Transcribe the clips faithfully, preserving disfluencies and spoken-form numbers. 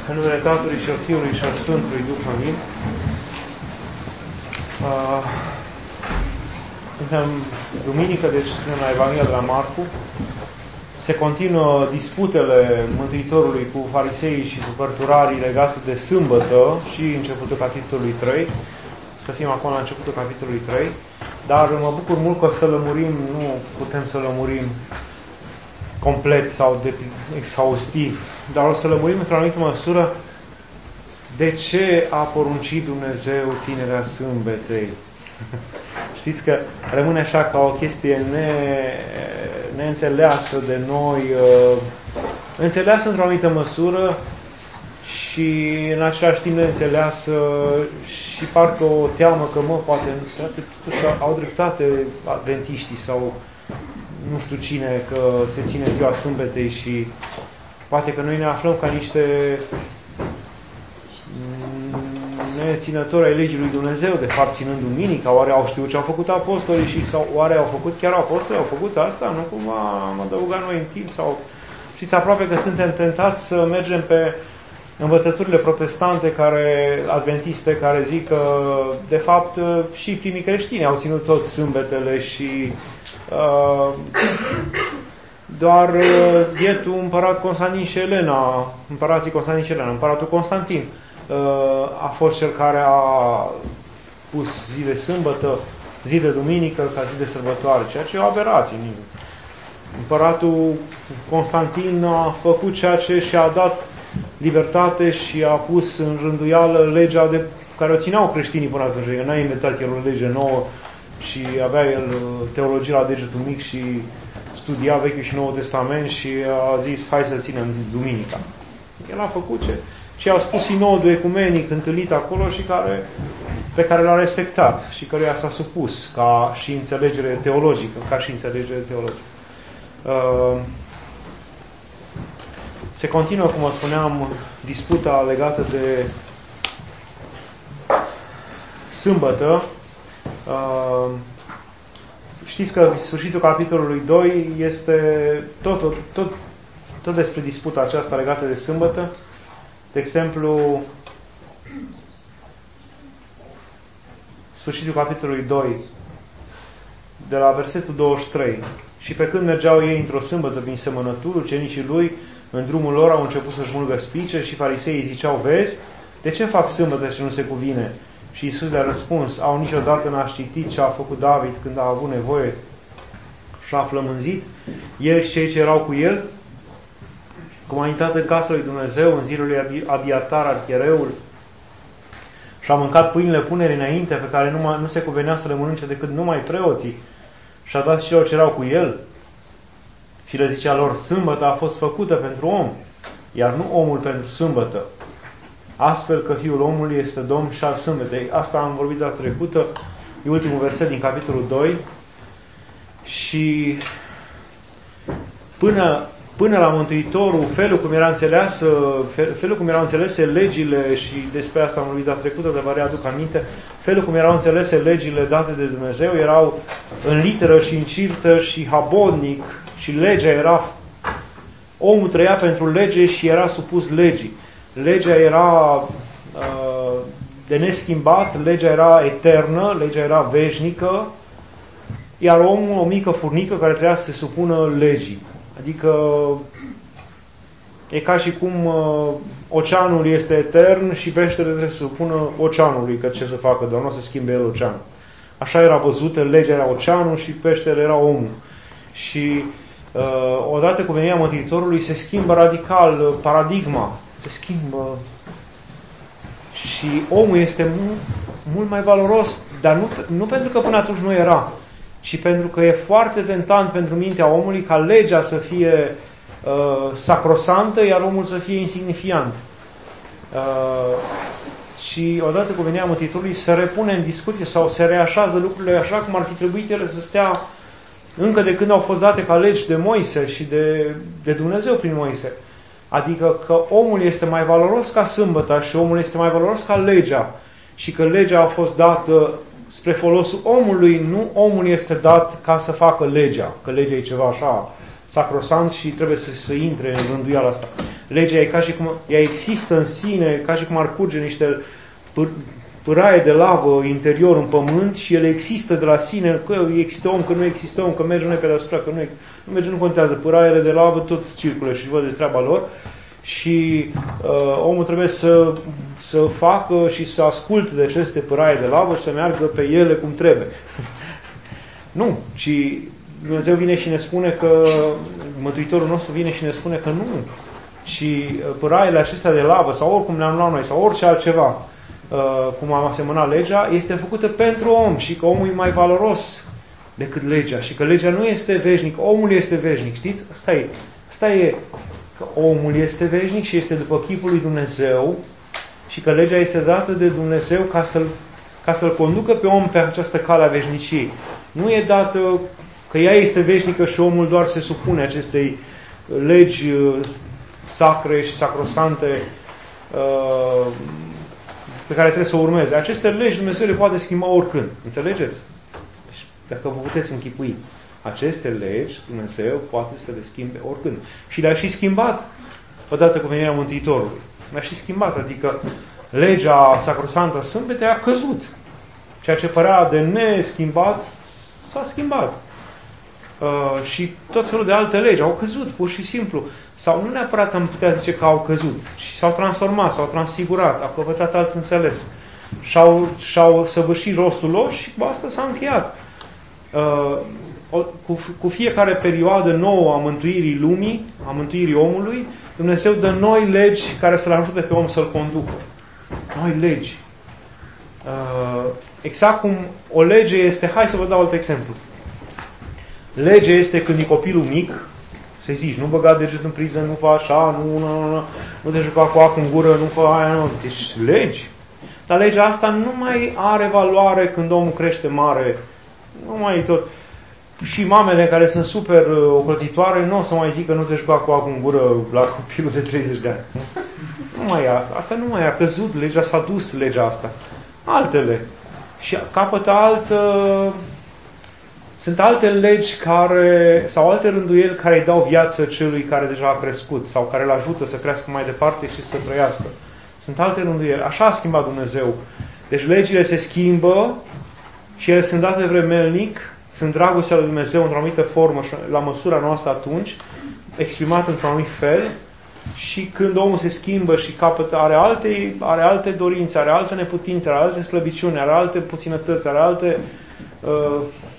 În numele Tatălui și al Fiului și al Sfântului Duh, amin. Uh, suntem duminică, deci suntem la Evanghelia de la Marcu. Se continuă disputele Mântuitorului cu fariseii și cu cărturarii legate de sâmbătă și începutul capitolului trei. Să fim acum la începutul capitolului trei. Dar mă bucur mult că o să lămurim, nu putem să lămurim complet sau de, exhaustiv, dar o să lămurim într-o anumită măsură de ce a poruncit Dumnezeu ținerea sâmbetei. Știți că rămâne așa ca o chestie ne, neînțeleasă de noi, înțeleasă într-o anumită măsură și în același timp neînțeleasă și parcă o teamă că, mă, poate au dreptate adventiștii sau nu știu cine, că se ține ziua sâmbetei și poate că noi ne aflăm ca niște neținători ai legii lui Dumnezeu, de fapt ținând duminica. Oare au știut ce au făcut apostolii și sau oare au făcut chiar apostolii, au făcut asta? Nu cumva am adăugat noi în timp? Sau știți, aproape că suntem tentați să mergem pe învățăturile protestante, care, adventiste, care zic că de fapt și primii creștini au ținut tot sâmbetele și uh, doar bietul împărat Constantin și Elena, împărații Constantin și Elena, împăratul Constantin a fost cel care a pus zi de sâmbătă, zi de duminică ca zi de sărbătoare, ceea ce e o aberație. Împăratul Constantin a făcut ceea ce și-a dat libertate și a pus în rânduială legea de care o țineau creștinii până atunci. N-a inventat el o lege nouă și avea el teologie la degetul mic și studia Vechiul și Noul Testament și a zis, hai să ținem duminica. El a făcut ce și au spus sinodul ecumenic întâlnit acolo și care, pe care l-a respectat și căruia s-a supus ca și înțelegere teologică, ca și înțelegere teologică. Uh, se continuă, cum vă spuneam, disputa legată de sâmbătă. Uh, știți că sfârșitul capitolului doi este tot, tot, tot, tot despre disputa aceasta legată de sâmbătă. De exemplu, sfârșitul capitolului doi, de la versetul douăzeci și trei. Și pe când mergeau ei într-o sâmbătă prin semănături, ucenicii lui, în drumul lor, au început să-și mulgă spice și fariseii ziceau, vezi, de ce fac sâmbătă și nu se cuvine? Și Iisus le-a răspuns, au niciodată n-a citit ce a făcut David când a avut nevoie și a flămânzit, el și cei ce erau cu el, cum a intrat în casa lui Dumnezeu în zilul lui Abiatar, arhiereul, și a mâncat pâinile punerii înainte, pe care nu, nu se cuvenea să le mănânce decât numai preoții, și a dat și celor ce erau cu el, și le zicea lor, sâmbătă a fost făcută pentru om, iar nu omul pentru sâmbătă. Astfel că Fiul omului este Domn și al sâmbetei. Asta am vorbit data trecută, e ultimul verset din capitolul doi, și până Până la Mântuitorul, felul cum era înțeleasă, fel, felul cum erau înțelese legile, și despre asta am vorbit data trecută, dar vă readuc aminte, felul cum erau înțelese legile date de Dumnezeu erau în literă și în cirtă și habodnic, și legea era, omul trăia pentru lege și era supus legii. Legea era uh, de neschimbat, legea era eternă, legea era veșnică, iar omul, o mică furnică care trebuia să se supună legii. Adică e ca și cum uh, oceanul este etern și peștele trebuie să se supună oceanului, că ce să facă, doar nu o să schimbe el oceanul. Așa era văzută, legea era oceanul și peștele era omul. Și uh, odată cu venirea Mântuitorului se schimbă radical uh, paradigma, se schimbă și omul este mult, mult mai valoros, dar nu, nu pentru că până atunci nu era, și pentru că e foarte tentant pentru mintea omului ca legea să fie uh, sacrosantă, iar omul să fie insignifiant. Uh, și odată cu venirea Mântuitorului se repune în discuție sau se reașează lucrurile așa cum ar fi trebuit ele să stea încă de când au fost date ca legi de Moise și de, de Dumnezeu prin Moise. Adică că omul este mai valoros ca sâmbăta și omul este mai valoros ca legea și că legea a fost dată spre folosul omului, nu omul este dat ca să facă legea, că legea e ceva așa sacrosant și trebuie să, să intre în rânduiala asta. Legea e ca și cum ea există în sine, ca și cum ar curge niște pâraie de lavă interior în pământ și ele există de la sine, că există om, că nu există om, că merge noi pe deasupra, că nu, nu merge, nu contează. Pâraiele de lavă tot circulă și văd de treaba lor și uh, omul trebuie să, să facă și să asculte de aceste pâraie de lavă, să meargă pe ele cum trebuie. Nu, ci Dumnezeu vine și ne spune că, Mântuitorul nostru vine și ne spune că nu, și pâraiele acestea de lavă sau oricum le-am luat noi sau orice altceva, cum am asemănat legea, este făcută pentru om și că omul e mai valoros decât legea și că legea nu este veșnic, omul este veșnic, știți? Asta e, asta e că omul este veșnic și este după chipul lui Dumnezeu și că legea este dată de Dumnezeu ca să-l, ca să-l conducă pe om pe această cale a veșniciei. Nu e dată că ea este veșnică și omul doar se supune acestei legi sacre și sacrosante uh, pe care trebuie să o urmeze. Aceste legi Dumnezeu le poate schimba oricând. Înțelegeți? Deci, dacă vă puteți închipui, aceste legi Dumnezeu poate să le schimbe oricând. Și le-a și schimbat odată cu venirea Mântuitorului. Le-a și schimbat, adică legea sacrosantă sâmbete a căzut. Ceea ce părea de neschimbat s-a schimbat. Uh, și tot felul de alte legi au căzut, pur și simplu. Sau nu neapărat am putea zice că au căzut, ci s-au transformat, s-au transfigurat, au căpătat alt înțeles. Și-au, și-au săvârșit rostul lor și cu asta s-a încheiat. Uh, cu, cu fiecare perioadă nouă a mântuirii lumii, a mântuirii omului, Dumnezeu dă noi legi care să-l ajute pe om să-l conducă. Noi legi. Uh, exact cum o lege este, hai să vă dau alt exemplu. Legea este când e copilul mic, să-i zici, nu băga deget în priză, nu fă așa, nu, nu, nu, nu, nu te juca cu apă în gură, nu fă aia, nu. Deci legi. Dar legea asta nu mai are valoare când omul crește mare. Nu mai e tot. Și mamele care sunt super ocrotitoare nu o să mai zică nu te juca cu apă în gură la copilul de treizeci de ani. Nu mai e asta. Asta nu mai e. A căzut legea, s-a dus legea asta. Altele. Și capătă altă... Sunt alte legi care, sau alte rânduieli care îi dau viață celui care deja a crescut sau care îl ajută să crească mai departe și să trăiască. Sunt alte rânduieli. Așa a schimbat Dumnezeu. Deci legile se schimbă și ele sunt date vremelnic, sunt dragostea lui Dumnezeu într-o anumită formă și la măsura noastră atunci, exprimat într-un anumit fel, și când omul se schimbă și capătă, are alte, are alte dorințe, are alte neputințe, are alte slăbiciuni, are alte puținătăți, are alte uh,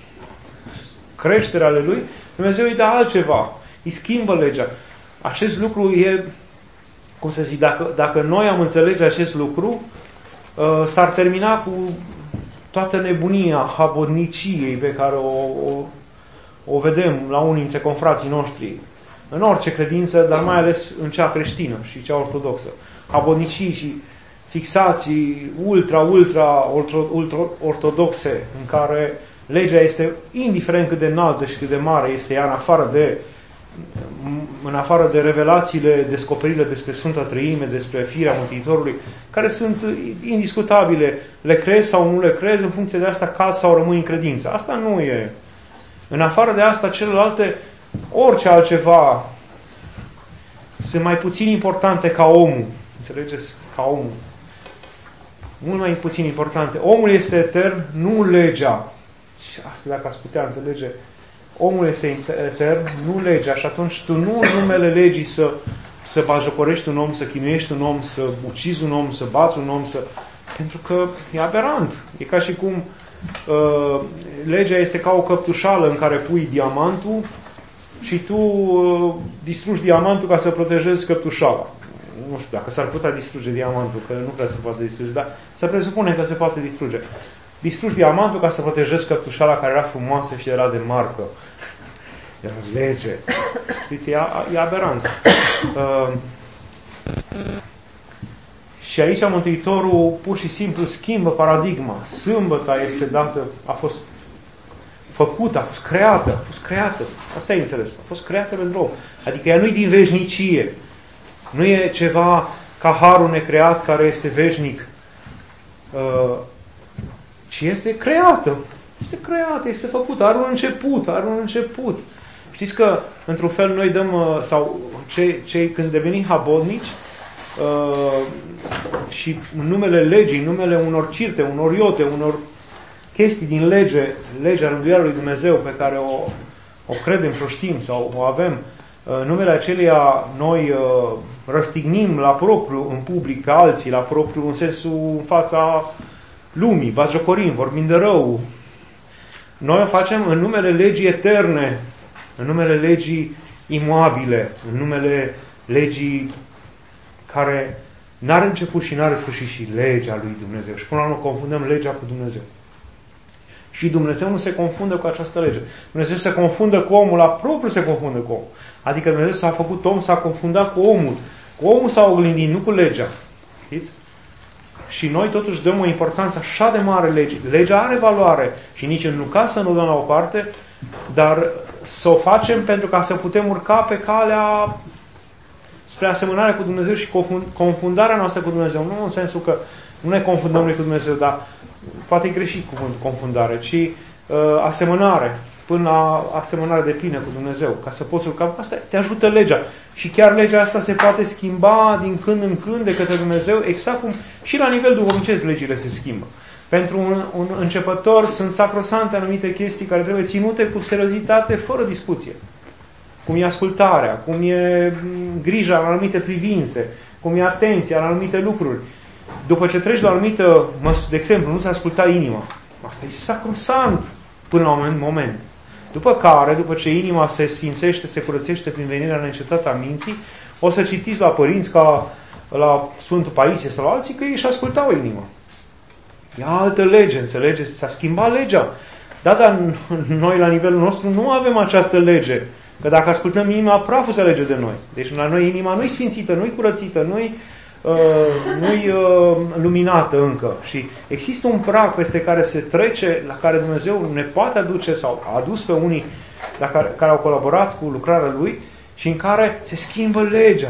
creștere ale lui, Dumnezeu îi dă altceva. Îi schimbă legea. Acest lucru e, cum să zic, dacă, dacă noi am înțelege acest lucru, uh, s-ar termina cu toată nebunia habodniciei pe care o, o, o vedem la unii dintre confrații noștri. În orice credință, dar mai ales în cea creștină și cea ortodoxă. Habodnicii și fixații ultra, ultra, ultra, ultra ortodoxe, în care legea este, indiferent cât de înaltă și cât de mare este ea, în afară de, în afară de revelațiile, descoperirile despre Sfânta Treime, despre firea Mântuitorului, care sunt indiscutabile. Le crezi sau nu le crezi, în funcție de asta caz sau rămâi în credință. Asta nu e. În afară de asta, celelalte, orice altceva, sunt mai puțin importante ca omul. Înțelegeți? Ca omul. Mult mai puțin importante. Omul este etern, nu legea. Și asta dacă ați putea înțelege, omul este etern, nu legea. Și atunci tu nu în numele legii să, să bajocorești un om, să chinuiești un om, să ucizi un om, să bați un om, să... pentru că e aberant. E ca și cum uh, legea este ca o căptușală în care pui diamantul și tu uh, distrugi diamantul ca să protejezi căptușala. Nu știu dacă s-ar putea distruge diamantul, că nu prea se poate distruge, dar se presupune că se poate distruge. Distrugi diamantul ca să protejezi căptușala care era frumoasă și era de marcă. Era lege. Știți, e, e aberant. Uh, și aici Mântuitorul pur și simplu schimbă paradigma. Sâmbăta este dată, a fost făcută, a fost creată, a fost creată. Asta e înțeles. A fost creată pentru om. Adică ea nu e din veșnicie. Nu e ceva ca harul necreat care este veșnic. Uh, ci este creată. Este creată, este făcută, are un început, are un început. Știți că, într-un fel, noi dăm, sau cei, cei când devenim habodnici, uh, și în numele legii, în numele unor cirte, unor iote, unor chestii din lege, legea rânduială lui Dumnezeu pe care o, o credem și o știm sau o avem, în numele aceleia noi uh, răstignim la propriu în public pe alții, la propriu în sensul în fața lumii, batjocorim, vorbim de rău. Noi o facem în numele legii eterne, în numele legii imoabile, în numele legii care n-are început și n-are sfârșit, și legea lui Dumnezeu. Și până la urmă confundăm legea cu Dumnezeu. Și Dumnezeu nu se confundă cu această lege. Dumnezeu se confundă cu omul, la propriu se confundă cu omul. Adică Dumnezeu s-a făcut om, s-a confundat cu omul. Cu omul s-a oglindit, nu cu legea. Știți? Și noi totuși dăm o importanță așa de mare legii. Legea are valoare și nici în caz să nu o dăm la o parte, dar să o facem pentru ca să putem urca pe calea spre asemănare cu Dumnezeu și confundarea noastră cu Dumnezeu. Nu în sensul că nu ne confundăm noi cu Dumnezeu, dar poate e greșit cuvântul confundare, ci uh, asemănare, până la asemănare de plină cu Dumnezeu, ca să poți urca. Asta te ajută legea. Și chiar legea asta se poate schimba din când în când de către Dumnezeu, exact cum și la nivel duhovnicesc legile se schimbă. Pentru un, un începător sunt sacrosante anumite chestii care trebuie ținute cu seriozitate, fără discuție. Cum e ascultarea, cum e grija la anumite privințe, cum e atenția la anumite lucruri. După ce treci la anumită, de exemplu, nu-ți asculta inima. Asta e sacrosant până la un moment. După care, după ce inima se sfințește, se curățește prin venirea neîncetată a minții, o să citiți la părinți ca la Sfântul Paisie sau la alții că ei își ascultau inima. E altă lege, înțelegeți? S-a schimbat legea. Da, dar noi la nivelul nostru nu avem această lege. Că dacă ascultăm inima, praful se alege de noi. Deci la noi inima nu-i sfințită, nu-i curățită, nu-i uh, nu-i uh, luminată încă. Și există un prag peste care se trece, la care Dumnezeu ne poate aduce, sau a adus pe unii la care, care au colaborat cu lucrarea Lui, și în care se schimbă legea.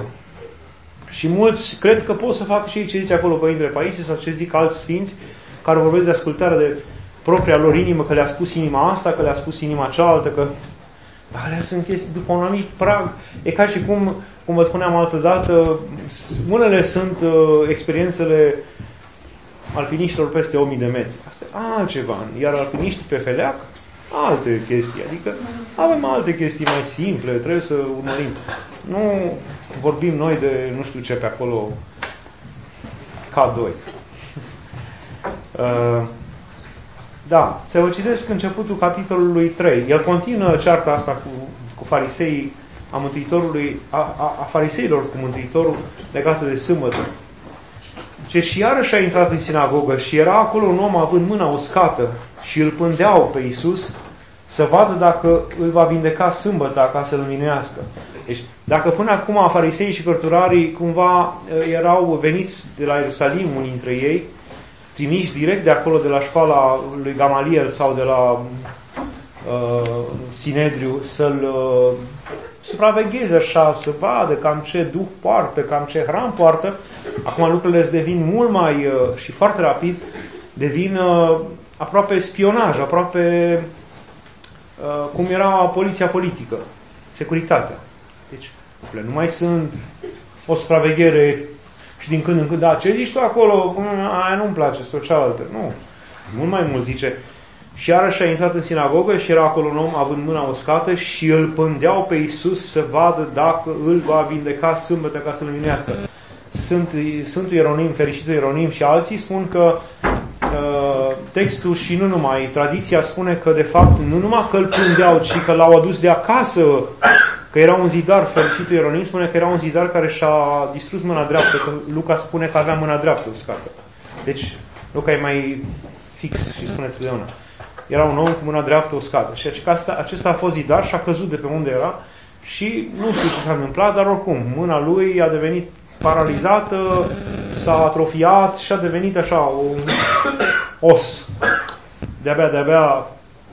Și mulți cred că pot să facă și ce zice acolo Părintele Paisie sau ce zic alți sfinți care vorbesc de ascultare de propria lor inimă, că le-a spus inima asta, că le-a spus inima cealaltă, că alea sunt chestii după un anumit prag. E ca și cum, cum vă spuneam altădată, unele sunt uh, experiențele alpiniștilor peste o mie de metri. Asta e altceva. Iar alpiniștii pe feleac, alte chestii. Adică avem alte chestii mai simple, trebuie să urmărim. Nu vorbim noi de nu știu ce pe acolo K doi. Uh, Da, să vă citesc începutul capitolului trei. El continuă cearta asta cu, cu fariseii a Mântuitorului, a, a, a fariseilor cu Mântuitorul legată de sâmbătă. Ce și iarăși a intrat în sinagogă și era acolo un om având mâna uscată și îl pândeau pe Iisus să vadă dacă îl va vindeca sâmbăta ca să-l învinuiască. Deci, dacă până acum fariseii și cărturarii cumva erau veniți de la Ierusalim, unii dintre ei, trimiși direct de acolo, de la școala lui Gamaliel sau de la uh, Sinedriu, să-l uh, supravegheze așa, să vadă cam ce duh poartă, cam ce hram poartă. Acum lucrurile îți devin mult mai, uh, și foarte rapid, devin uh, aproape spionaj, aproape uh, cum era poliția politică, securitatea. Deci, nu mai sunt o supraveghere și din când în când, da, ce zici tu acolo? Aia nu-mi place, sau cealaltă. Nu. Mult mai mult zice. Și iarăși a intrat în sinagogă și era acolo un om având mâna uscată și îl pândeau pe Iisus să vadă dacă îl va vindeca sâmbătă ca să-l învinuiască. Sunt, Sfântul Ieronim, fericitul Ieronim și alții spun că uh, textul și nu numai, tradiția spune că de fapt nu numai că îl pândeau, ci că l-au adus de acasă. Că era un zidar, fericitul Ieronim spune că era un zidar care și-a distrus mâna dreaptă, că Luca spune că avea mâna dreaptă uscată. Deci, Luca e mai fix și spune totdeauna. Era un om cu mâna dreaptă uscată. Și acesta, acesta a fost zidar și a căzut de pe unde era și nu știu ce s-a întâmplat, dar oricum, mâna lui a devenit paralizată, s-a atrofiat și a devenit așa, un os. De-abia, de-abia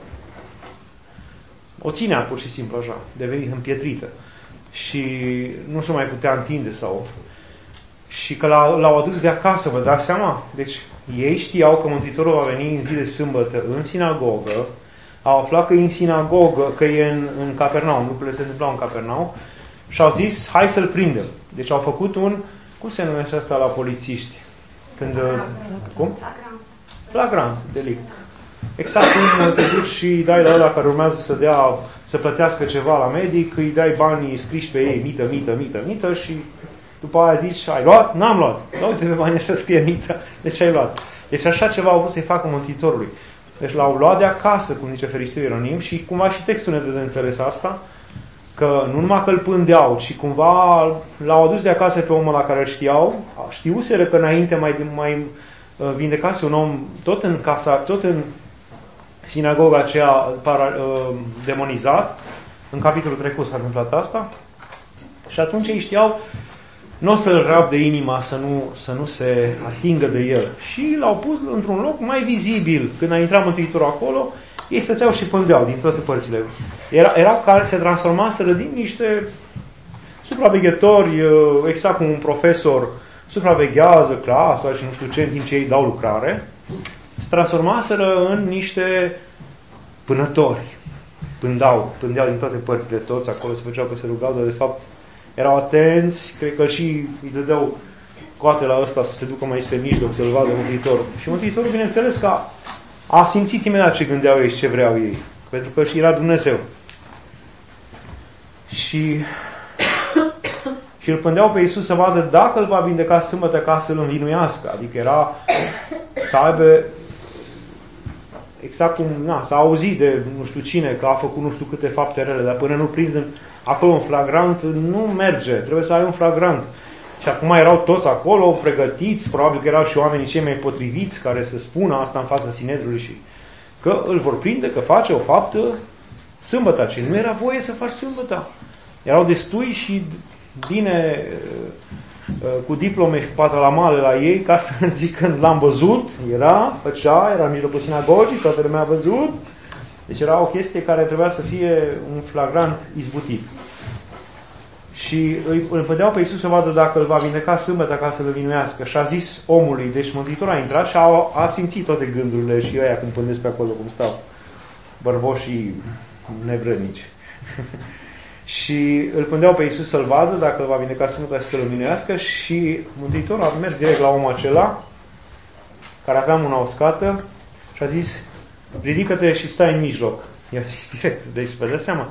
o ținea pur și simplu așa, devenit împietrită. Și nu se mai putea întinde sau... Și că l-au adus de acasă, vă dați seama? Deci ei știau că Mântuitorul va veni în zi de sâmbătă în sinagogă, au aflat că e în sinagogă, că e în, în Capernaum, lucrurile se întâmplau în Capernaum, și au zis, hai să-l prindem. Deci au făcut un, cum se numește asta la polițiști? Când, cum? Flagrant delict. Exact cum te duci și dai la ăla care urmează să dea, să plătească ceva la medic, îi dai banii scriși pe ei, mită, mită, mită, mită și după aia zici, ai luat? N-am luat. Da, uite pe banii ăștia scrie mită. Deci ai luat. Deci așa ceva au vrut să-i facă Mântuitorului. Deci l-au luat de acasă, cum zice fericitul Ieronim, și cumva și textul ne dă de înțeles asta, că nu numai că îl pândeau, ci cumva l-au adus de acasă pe omul la care îl știau, știuseră că înainte mai, mai vindecase un om tot în casa, tot în sinagoga aceea para, demonizat, în capitolul trecut s-a întâmplat asta, și atunci ei știau, nu o să-l rabde inima să nu, să nu se atingă de el. Și l-au pus într-un loc mai vizibil. Când a intrat Mântuitorul acolo, ei stăteau și pândeau din toate părțile. Era, erau care se transformaseră din niște supraveghetori, exact cum un profesor supraveghează clasa și nu știu ce, în timp ce ei dau lucrare, se transformaseră în niște pânători. Pândeau, pândeau din toate părțile toți, acolo se făceau că se rugau, dar de fapt erau atenți, cred că și îi dădeau coate la ăsta să se ducă mai spre mijloc, să-l vadă Mântuitorul. Și Mântuitorul, bineînțeles, că a, a simțit imediat ce gândeau ei și ce vreau ei. Pentru că și era Dumnezeu. Și, și îl pândeau pe Iisus să vadă dacă îl va vindeca sâmbătă ca să-l învinuiască. Adică era să aibă exact cum, na, s-a auzit de nu știu cine că a făcut nu știu câte fapte rele, dar până nu prins în, acolo un flagrant, nu merge. Trebuie să ai un flagrant. Și acum erau toți acolo, pregătiți, probabil că erau și oamenii cei mai potriviți care să spună asta în fața Sinedriului și că îl vor prinde, că face o faptă sâmbătă. Ce nu era voie să faci sâmbătă. Erau destui și bine cu diplome și patalamale la ei, ca să zic că l-am văzut, era, făcea, era în mijlocul sinagogii, toată lumea a văzut. Deci era o chestie care trebuia să fie un flagrant izbutit. Și îl pădeau pe Iisus să vadă dacă îl va vindeca sâmbătă ca să-l vinuiască. Și a zis omului, deci Mântuitorul a intrat și a, a simțit toate gândurile și ăia cum pândesc pe acolo, cum stau bărboșii nevrănici. Și îl pândeau pe Iisus să-l vadă dacă îl va vindeca sâmbătă și să-l vinuiască și Mântuitorul a mers direct la omul acela care avea mâna uscată și a zis, ridică-te și stai în mijloc. I-a zis direct, deci vă dați seama.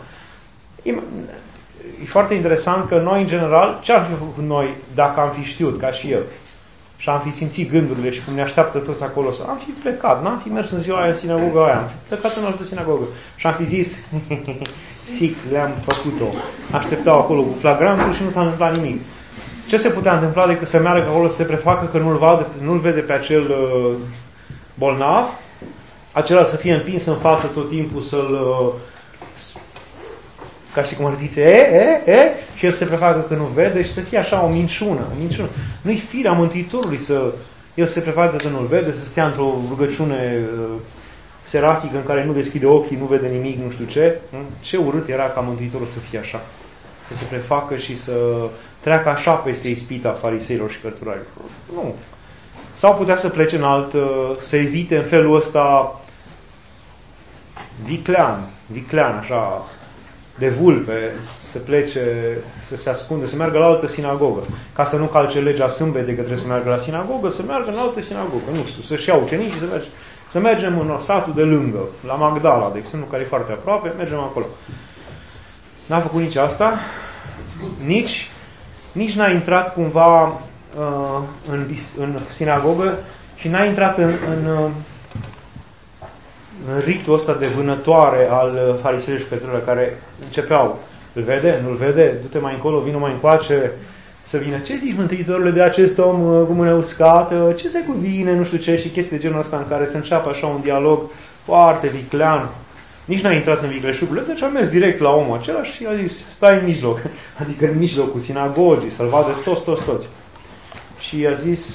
E foarte interesant că noi, în general, ce am fi făcut noi dacă am fi știut, ca și el, și am fi simțit gândurile și cum ne așteaptă toți acolo, să am fi plecat, n-am fi mers în ziua aia în sinagoga aia, am fi plecat în altă sinagogă și am fi zis, sic, le-am făcut-o. Așteptau acolo cu flagrantul și nu s-a întâmplat nimic. Ce se putea întâmpla decât să meargă acolo să se prefacă că nu-l, vadă, nu-l vede pe acel uh, bolnav, acela să fie împins în față tot timpul să-l uh, ca și cum ar zice, e, e, e, și el se prefacă că nu vede și să fie așa o minciună. O minciună. Nu-i firea Mântuitorului să el se prefacă că nu-l vede, să stea într-o rugăciune uh, serafică în care nu deschide ochii, nu vede nimic, nu știu ce. Ce urât era ca Mântuitorul să fie așa. Să se prefacă și să treacă așa peste ispita fariseilor și cărturarilor. Nu. Sau putea să plece în alt, să evite în felul ăsta viclean, viclean, așa, de vulpe, să plece, să se ascunde, să meargă la altă sinagogă. Ca să nu calce legea sâmbete că trebuie să meargă la sinagogă, să meargă în altă sinagogă. Nu știu, să-și ia ucenicii, să merge. Să mergem în satul de lângă, la Magdala, de exemplu, care e foarte aproape, mergem acolo. N-a făcut nici asta, nici, nici n-a intrat cumva uh, în, în sinagogă și n-a intrat în, în, în ritul ăsta de vânătoare al fariseilor și cărturarilor care începeau. Îl vede? Nu-l vede? Du-te mai încolo, vină mai încoace, să vină. Ce zici, Mântuitorule, de acest om cu mână uscată? Ce se cuvine? Nu știu ce. Și chestii de genul ăsta în care se înceapă așa un dialog foarte viclean. Nici n-a intrat în vicleșugurile astea, ci a mers direct la omul acela și a zis, stai în mijloc. Adică în mijlocul sinagogii, să-l vadă toți, toți, toți. Și i-a zis,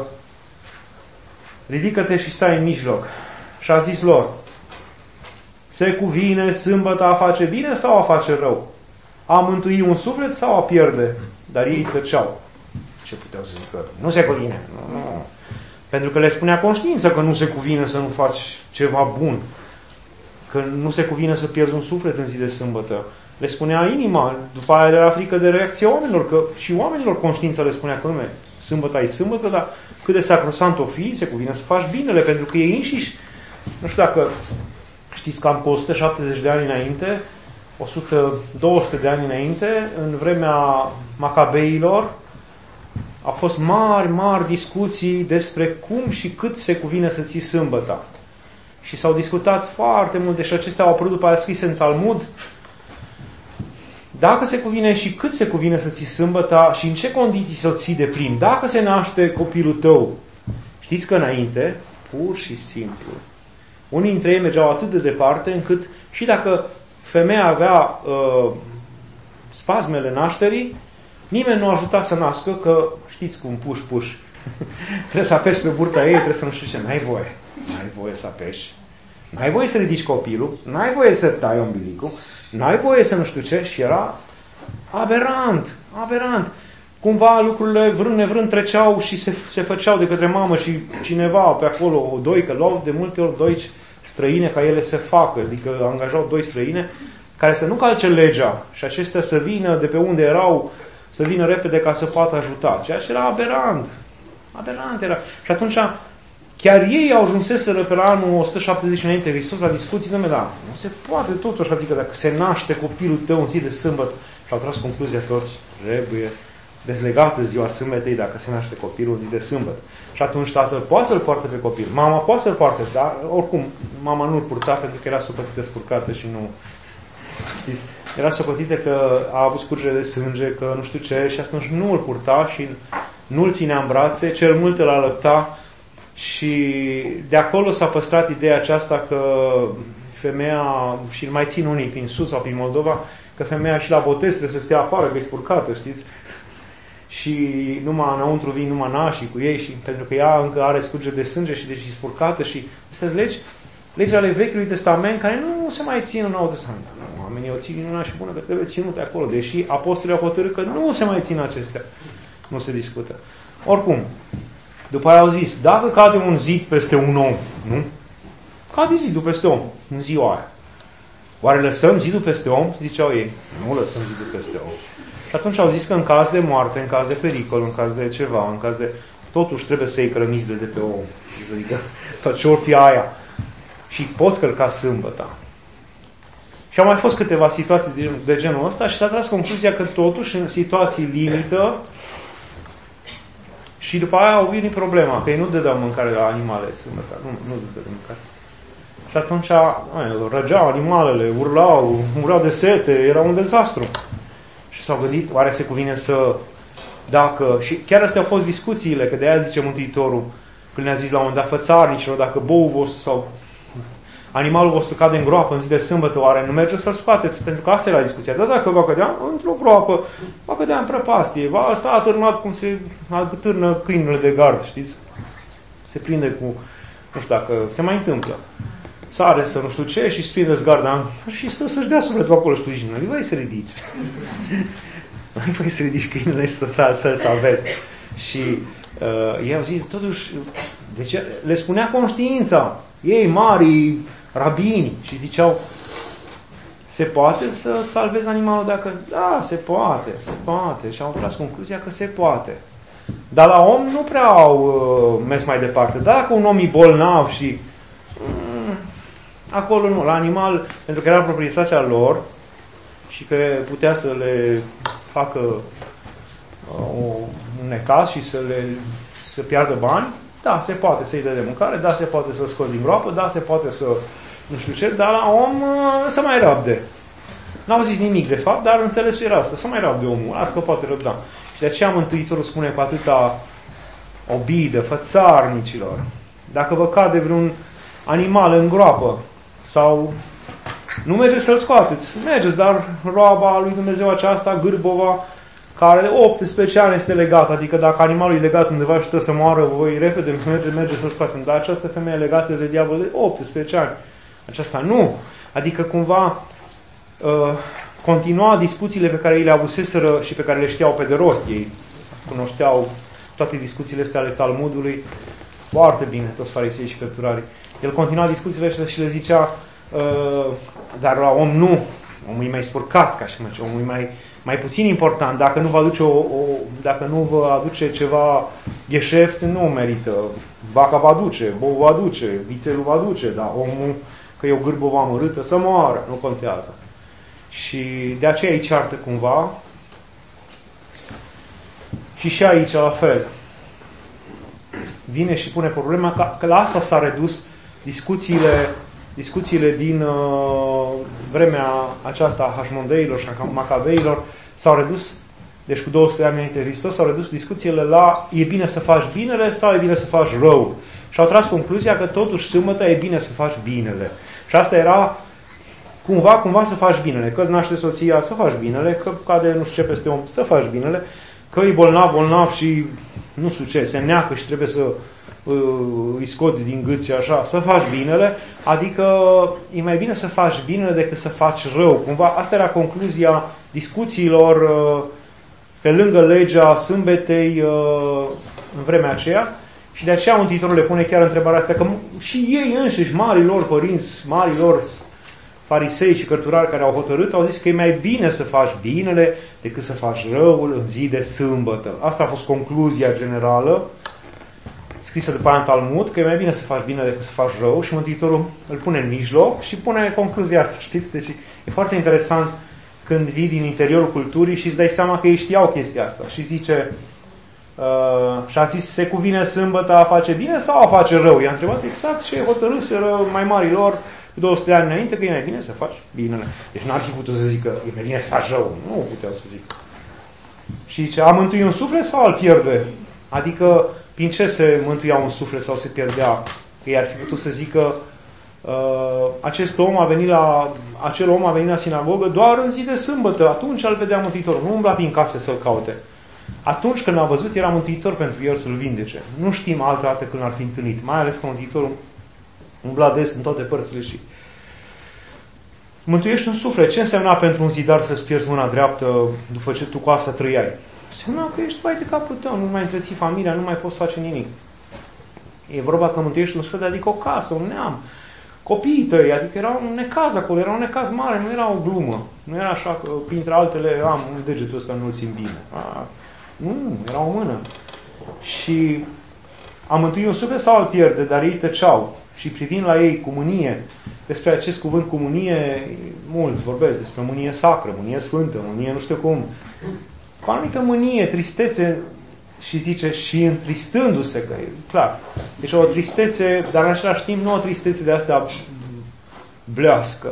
ridică-te și stai în mijloc. Și a zis lor, se cuvine sâmbătă a face bine sau a face rău? A mântui un suflet sau a pierde? Dar ei tăceau. Ce puteau să zică? Nu se cuvine. Nu, nu. Pentru că le spunea conștiința că nu se cuvine să nu faci ceva bun. că nu se cuvine să pierzi un suflet în zi de sâmbătă. Le spunea inima, după aia era frică de reacția oamenilor, că și oamenilor conștiința le spunea că nume, sâmbătă ai sâmbătă, dar cât de sacrosant o fi, se cuvine să faci binele, pentru că ei înșiși, nu știu dacă știți, cam cu o sută șaptezeci de ani înainte, o sută două sute de ani înainte, în vremea Macabeilor, au fost mari, mari discuții despre cum și cât se cuvine să ții sâmbăta. Și s-au discutat foarte mult, deși acestea au apărut după aia scrise în Talmud, dacă se cuvine și cât se cuvine să ții sâmbăta și în ce condiții să-l ții de plin. Dacă se naște copilul tău, știți că înainte, pur și simplu, unii dintre ei mergeau atât de departe încât și dacă femeia avea uh, spasmele nașterii, nimeni nu ajuta să nască, că știți cum puș-puș. Trebuie să apeși pe burta ei, trebuie să nu știu ce, n-ai voie. N-ai voie să apeși. N-ai voie să ridici copilul, n-ai voie să tai umbilicul, n-ai voie să nu știu ce, și era aberant, aberant. Cumva lucrurile vrând nevrând treceau și se, se făceau de către mamă și cineva pe acolo, o doică, luau de multe ori doici străine ca ele să facă, adică angajau doi străine care să nu calce legea și acestea să vină de pe unde erau, să vină repede ca să poată ajuta, ceea ce era aberant. Aberant era. Și atunci chiar ei au ajunseseră pe la anul o sută șaptezeci înainte de Hristos la discuții, dom'le, da, nu se poate totuși, adică dacă se naște copilul tău în zi de sâmbătă, și au tras concluzia toți, trebuie dezlegată ziua sâmbetei dacă se naște copilul în zi de sâmbătă. Și atunci tatăl poate să-l poarte pe copil, mama poate să-l poarte, dar oricum mama nu-l purta pentru că era socotită spurcată și nu, știți, era socotită că a avut scurgere de sânge, că nu știu ce, și atunci nu îl purta și nu-l ținea în brațe, cel mult îl alăpta. Și de acolo s-a păstrat ideea aceasta că femeia, și mai țin unii prin Sud sau prin Moldova, că femeia și la botez trebuie să stea afară, că e spurcată, știți? Și numai înăuntru vin numai nașii cu ei, și pentru că ea încă are scurgere de sânge și deci e spurcată. Și astea legi, legea ale Vechiului Testament, care nu se mai țin în Noul Testament. Oamenii o țin una și bună, că trebuie ținute acolo, deși apostolii au hotărât că nu se mai țin acestea. Nu se discută. Oricum, după aia au zis, dacă cade un zid peste un om, nu? Cade zidul peste om, în ziua aia. Oare lăsăm zidul peste om? Ziceau ei. Nu lăsăm zidul peste om. Și atunci au zis că în caz de moarte, în caz de pericol, în caz de ceva, în caz de... totuși trebuie să iei cărămizile de pe om. Adică, sau ce ori fi aia. Și poți călca sâmbăta. Și au mai fost câteva situații de, de genul ăsta și s-a tras concluzia că totuși în situații limită. Și după aia au venit problema, că ei nu dădeau mâncare la animale sâmbătă, nu, nu dădeau mâncare. Și atunci ai, răgeau animalele, urlau, murau de sete, era un dezastru. Și s-au gândit, oare se cuvine să, dacă, și chiar astea au fost discuțiile, că de aia zice Mântuitorul, când ne-a zis la un moment dat, fățarnicilor, dacă boul vostru sau animalul vostru cade în groapă în zi de sâmbătă, oare nu merge să-l scoateți? Pentru că asta era discuția. Dar dacă va cădea într-o groapă, va cădea în prăpastie, va sta atârnat cum se atârnă câinile de gard, știți? Se prinde cu, nu știu dacă se mai întâmplă. Sare să nu știu ce și își prinde zgarda și stă să-și dea sufletul acolo și tu zici, nu-i voi să ridici. Nu-i voi să ridici câinile și să să salvezi. Și uh, ei au zis, totuși, deci le spunea conștiința, ei mari rabini, și ziceau, se poate să salvezi animalul dacă... Da, se poate, se poate. Și au tras concluzia că se poate. Dar la om nu prea au uh, mers mai departe. Dacă un om e bolnav și... Mm, acolo nu, la animal, pentru că era proprietatea lor și că putea să le facă uh, un necaz și să le să piardă bani, da, se poate să-i dea de mâncare, da, se poate să scoți din groapă, da, se poate să nu știu ce, dar la om să mai răbde. N-au zis nimic de fapt, dar înțelesul era asta, să mai răbde omul, asta poate răbda. Și de aceea Mântuitorul spune cu atâta obidă, fățarnicilor, dacă vă cade vreun animal în groapă sau nu mergeți să-l scoateți, mergeți, dar roaba lui Dumnezeu aceasta, gârbova, care de optsprezece ani este legată, adică dacă animalul e legat undeva și trebuie să moară, voi repede merge, merge să-l scoatem. Dar această femeie legată de diavol de optsprezece ani. Aceasta nu. Adică cumva uh, continua discuțiile pe care ei le avuseseră și pe care le știau pe de rost. Ei cunoșteau toate discuțiile astea ale Talmudului foarte bine, toți farisei și cărturarii. El continua discuțiile astea și le zicea, uh, dar la om nu. Omul e mai spurcat, ca și mă, omul e mai, mai puțin important. Dacă nu vă aduce, o, o, dacă nu vă aduce ceva gheșeft, nu merită. Vaca vă aduce, bou vă aduce, vițelul vă aduce, dar omul, că e o gârbă vă amărâtă, să moară, nu contează. Și de aceea îi ceartă cumva. Și și aici la fel. Vine și pune problema că, că la asta s-a redus discuțiile, discuțiile din uh, vremea aceasta a Hașmondeilor și a Macabeilor s-au redus, deci cu două sute de ani înainte de Hristos, s-au redus discuțiile la e bine să faci binele sau e bine să faci rău. Și au tras concluzia că totuși sâmbătă e bine să faci binele. Și asta era cumva, cumva să faci binele. Că îți naște soția, să faci binele, că cade nu știu ce peste om, să faci binele, că e bolnav, bolnav și nu știu ce, se neacă și trebuie să uh, îi scoți din gât și așa, să faci binele, adică e mai bine să faci binele decât să faci rău. Cumva asta era concluzia discuțiilor uh, pe lângă legea sâmbetei uh, în vremea aceea. Și de aceea Mântuitorul le pune chiar întrebarea asta, că și ei înșiși, marilor părinți, marilor farisei și cărturari care au hotărât, au zis că e mai bine să faci binele decât să faci răul în zi de sâmbătă. Asta a fost concluzia generală, scrisă după aia în Talmud, că e mai bine să faci bine decât să faci rău, și Mântuitorul îl pune în mijloc și pune concluzia asta, știți? Deci e foarte interesant când vii din interiorul culturii și îți dai seama că ei știau chestia asta și zice... Uh, și a zis, se cuvine sâmbătă a face bine sau a face rău? I-a întrebat exact ce hotărâseră mai marilor cu două sute de ani înainte, că e mai bine să faci binele. Deci n-ar fi putut să zică, e mai bine să faci rău. Nu puteau să zic. Și ce, a mântui un suflet sau îl pierde? Adică, prin ce se mântuia un suflet sau se pierdea? Că i-ar fi putut să zică, uh, acest om a venit la, acel om a venit la sinagogă doar în zi de sâmbătă, atunci îl vedea Mântuitorul, nu umbla prin case să-l caute. Atunci când l-a văzut, era mântuitor pentru el să-l vindece. Nu știm altă dată când l-ar fi întâlnit. Mai ales că Mântuitorul umbla des în toate părțile și mântuiești un suflet. Ce însemna pentru un zidar să-ți pierzi mâna dreaptă după ce tu cu asta trăiai? Însemna că ești vai de capul tău, nu mai întreții familia, nu mai poți face nimic. E vorba că mântuiești un suflet, adică o casă, un neam, copiii tăi, adică era un necaz acolo, era un necaz mare, nu era o glumă. Nu era așa că, printre altele, am un degetul ăsta, nu-l țin bine. A, nu, era o mână. Și a mântui un suflet sau îl pierde, dar ei tăceau. Și privind la ei cu mânie, despre acest cuvânt cu mânie, mulți vorbesc despre mânie sacră, mânie sfântă, mânie nu știu cum. Cu anumită mânie, tristețe, și zice, și întristându-se, că e clar. Deci o tristețe, dar în același timp nu o tristețe de asta blească.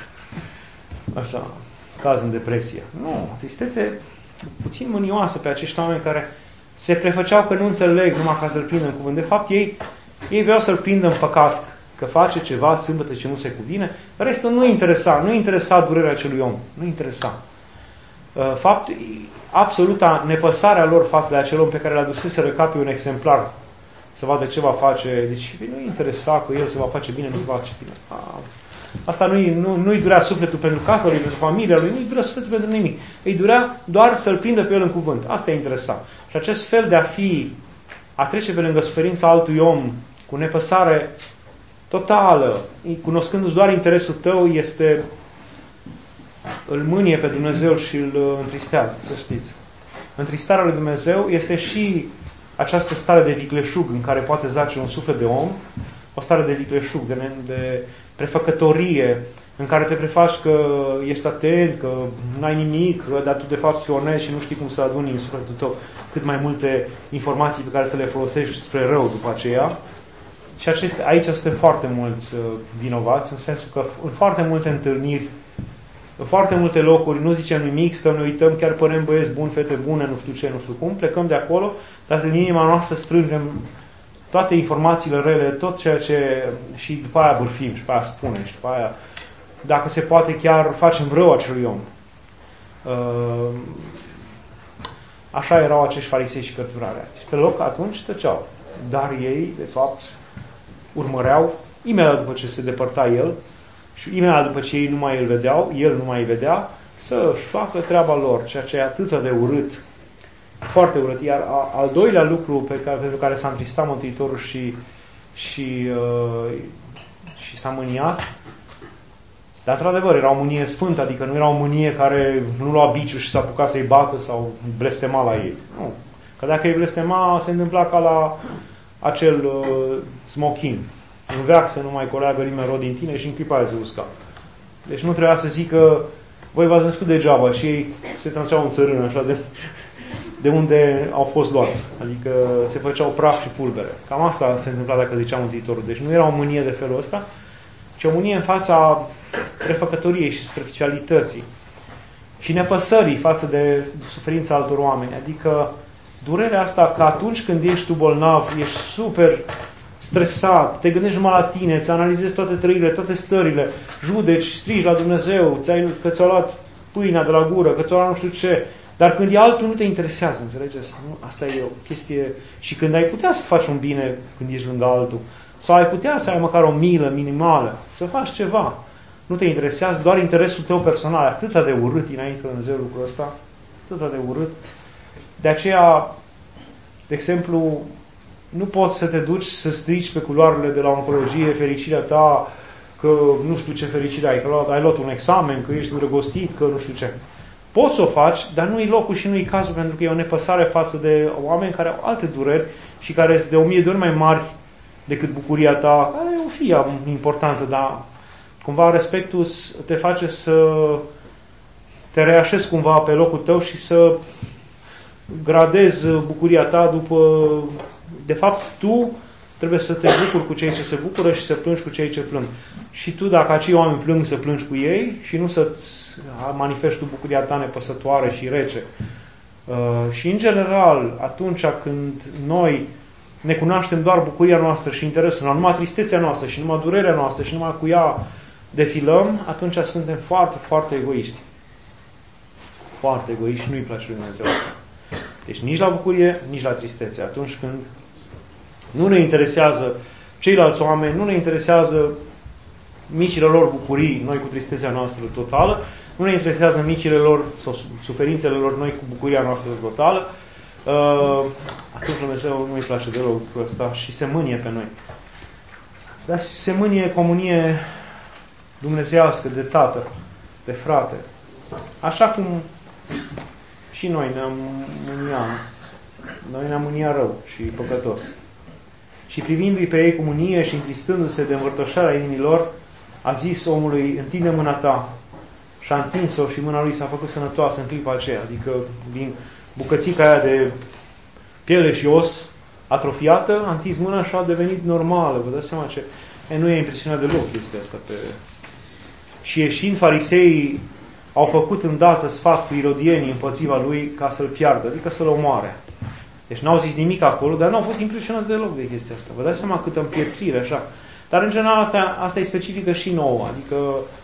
Așa, caz în depresie. Nu, o tristețe puțin mânioasă pe acești oameni care se prefăceau că nu înțeleg numai ca să-l prindă în cuvânt. De fapt, ei, ei vreau să-l prindă în păcat, că face ceva sâmbătă ce nu se cuvine. Restul nu interesa, nu interesa durerea acelui om. Nu interesa. Fapt, absoluta nepăsarea lor față de acel om pe care l-a duseseră ca pe un exemplar să vadă ce va face. Deci nu interesa că el se va face bine, nu va face bine. A, asta nu-i, nu, nu-i durea sufletul pentru casa lui, pentru familia lui, nu-i durea sufletul pentru nimic. Îi durea doar să-l prindă pe el în cuvânt. Asta îi interesa. Și acest fel de a fi, a trece pe lângă suferința altui om cu nepăsare totală, cunoscându-ți doar interesul tău, este... îl mânie pe Dumnezeu și îl întristează, să știți. Întristarea lui Dumnezeu este și această stare de vicleșug în care poate zace un suflet de om, o stare de vicleșug, de, de prefăcătorie, în care te prefaci că ești atent, că n-ai nimic, dar tu de fapt ești onest și nu știi cum să aduni în sufletul tău cât mai multe informații pe care să le folosești spre rău după aceea. Și aceste, aici sunt foarte mulți vinovați, în sensul că în foarte multe întâlniri, în foarte multe locuri, nu zicem nimic, stăm, ne uităm, chiar părem băieți buni, fete bune, nu știu ce, nu știu cum, plecăm de acolo, dar în inima noastră strângem toate informațiile rele, tot ceea ce... și după aia bârfim, și după aia spunem, și după aia, dacă se poate, chiar facem rău acelui om. Așa erau acești farisei și cărturari. Și pe loc atunci tăceau. Dar ei, de fapt, urmăreau, imediat după ce se depărta el, și imediat după ce ei nu mai îl vedeau, el nu mai îi vedea, să-și facă treaba lor, ceea ce e atât de urât, foarte urât. Iar al doilea lucru pe care, pentru care s-a întristat Mântuitorul și, și, uh, și s-a mâniat, Dar, într-adevăr, era o mânie sfântă, adică nu era o mânie care nu lua biciul și s-a apucat să-i bată sau blestema la ei. Nu. Că dacă îi blestema, se întâmpla ca la acel uh, smochin. În veac să nu mai coleagă nimeni rod din tine și în clipa aia se usca. Deci nu trebuia să zică, voi v-ați născut degeaba și ei se trânceau în țărână, așa, de, de unde au fost luați. Adică se făceau praf și pulbere. Cam asta se întâmpla dacă zicea Mântuitorul. Deci nu era o mânie de felul ăsta, ci o mânie în fața prefăcătoriei și superficialității și nepăsării față de suferința altor oameni. Adică durerea asta că atunci când ești tu bolnav, ești super stresat, te gândești numai la tine, îți analizezi toate trăirile, toate stările, judeci, strigi la Dumnezeu, ți-ai, că ți-a luat pâinea de la gură, că ți-a luat nu știu ce, dar când e altul nu te interesează, înțelegeți? Nu? Asta e o chestie. Și când ai putea să faci un bine când ești lângă altul, sau ai putea să ai măcar o milă minimală, să faci ceva, nu te interesează, doar interesul tău personal. Atâta de urât înainte de Dumnezeu lucrul ăsta, atâta de urât. De aceea, de exemplu, nu poți să te duci să strici pe culoarele de la oncologie fericirea ta, că nu știu ce fericire ai, că ai luat un examen, că ești îndrăgostit, că nu știu ce. Poți să o faci, dar nu-i locul și nu-i cazul, pentru că e o nepăsare față de oameni care au alte dureri și care sunt de o mie de ori mai mari decât bucuria ta, care o fie importantă, dar cumva respectul te face să te reașezi cumva pe locul tău și să gradezi bucuria ta după... De fapt, tu trebuie să te bucuri cu cei ce se bucură și să plângi cu cei ce plâng. Și tu, dacă acei oameni plâng, să plângi cu ei și nu să-ți manifesti tu bucuria ta nepăsătoare și rece. Uh, și, în general, atunci când noi ne cunoaștem doar bucuria noastră și interesul, numai tristețea noastră și numai durerea noastră și numai cu ea defilăm, atunci suntem foarte, foarte egoiști. Foarte egoiști și nu-i place lui Dumnezeu. Deci nici la bucurie, nici la tristețe. Atunci când nu ne interesează ceilalți oameni, nu ne interesează micile lor bucurii, noi cu tristețea noastră totală, nu ne interesează micile lor sau suferințele lor, noi cu bucuria noastră totală, atunci Dumnezeu nu îi place deloc lucrul ăsta și se mânie pe noi. Dar se mânie comunie dumnezeiască de tată, de frate. Așa cum și noi ne-am mâniat. Noi ne-am mâniat rău și păcătos. Și privindu-i pe ei cu mânie și întristându-se de învărtășarea inimilor, a zis omului, întinde mâna ta. Și a întins-o și mâna lui s-a făcut sănătoasă în clipa aceea. Adică din bucățica aia de piele și os atrofiată, a întins mâna și a devenit normală. Vă dați seama ce... E, nu e impresionat deloc chestia asta. Pe... Și ieșind, fariseii au făcut îndată sfatul irodienii împotriva lui ca să-l piardă, adică să-l omoare. Deci n-au zis nimic acolo, dar n-au fost impresionați deloc de chestia asta. Vă dați seama câtă împietrire, așa. Dar în general asta, asta e specifică și nouă. Adică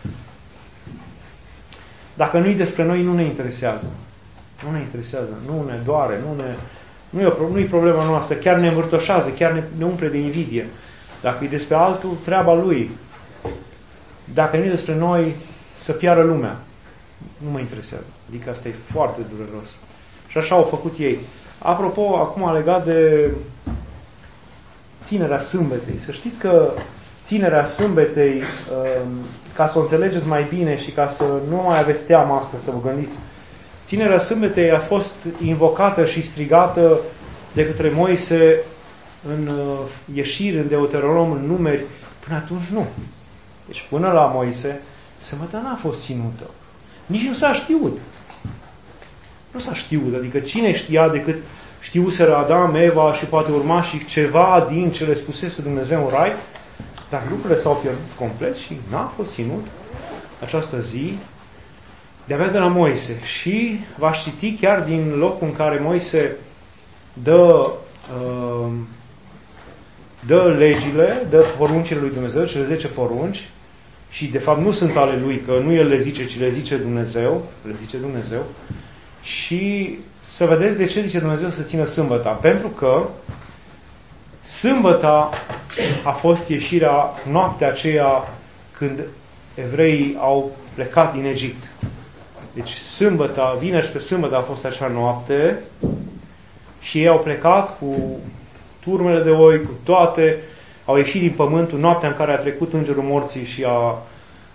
dacă nu-i despre noi, nu ne interesează. Nu ne interesează, nu ne doare, nu ne... Nu e, nu e problema noastră, chiar ne învârtoșează, chiar ne, ne umple de invidie. Dacă e despre altul, treaba lui. Dacă nu e despre noi, să piară lumea. Nu mă interesează. Adică asta e foarte dureros. Și așa au făcut ei. Apropo, acum legat de ținerea sâmbetei. Să știți că ținerea sâmbetei, ca să o înțelegeți mai bine și ca să nu mai aveți teamă asta, să vă gândiți, ținerea sâmbetei a fost invocată și strigată de către Moise în Ieșiri, în Deuteronom, în Numeri. Până atunci nu. Deci până la Moise, sâmbăta n-a fost ținută. Nici nu s-a știut. Nu s-a știut. Adică cine știa decât știuseră Adam, Eva și poate urma și ceva din ce le spusese Dumnezeu în Rai, dar lucrurile s-au pierdut complet și n-a fost ținut această zi de-abia de la Moise. Și va citi chiar din locul în care Moise dă, uh, dă legile, dă poruncile lui Dumnezeu, cele zece porunci, și de fapt nu sunt ale lui, că nu el le zice, ci le zice Dumnezeu, le zice Dumnezeu, și să vedeți de ce zice Dumnezeu să țină sâmbăta. Pentru că sâmbăta a fost ieșirea, noaptea aceea când evreii au plecat din Egipt. Deci sâmbăta, vineri spre sâmbătă a fost acea noapte și ei au plecat cu turmele de oi, cu toate, au ieșit din pământul noaptea în care a trecut îngerul morții și a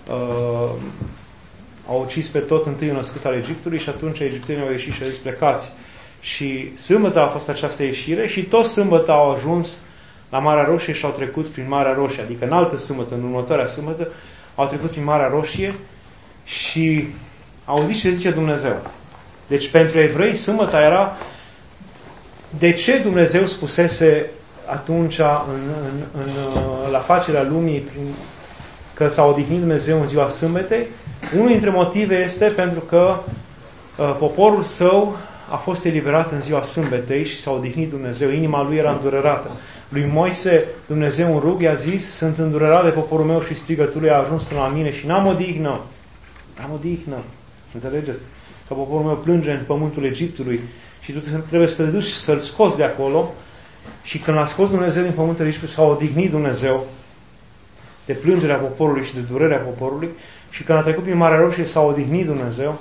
uh, au ucis pe tot întâi născut al Egiptului și atunci egiptenii au ieșit și au zis plecați. Și sâmbătă a fost această ieșire și tot sâmbătă au ajuns la Marea Roșie și au trecut prin Marea Roșie, adică în altă sâmbătă, în următoarea sâmbătă, au trecut prin Marea Roșie și au auzit ce zice Dumnezeu. Deci pentru evrei sâmbăta era de ce Dumnezeu spusese atunci în, în, în, la facerea lumii prin, că s-a odihnit Dumnezeu în ziua sâmbetei. Unul dintre motive este pentru că uh, poporul său a fost eliberat în ziua sâmbetei și s-a odihnit Dumnezeu. Inima lui era îndurerată. Lui Moise, Dumnezeu în rug i-a zis, sunt îndurerat de poporul meu și strigătul lui a ajuns până la mine și n-am odihnă. N-am odihnă. Înțelegeți? Că poporul meu plânge în pământul Egiptului și tu trebuie să te duci să-l scoți de acolo și când l-a scos Dumnezeu din pământul Egiptului s-a odihnit Dumnezeu de plângerea poporului și de durerea poporului și când a trecut prin Marea Roșie s-a odihnit Dumnezeu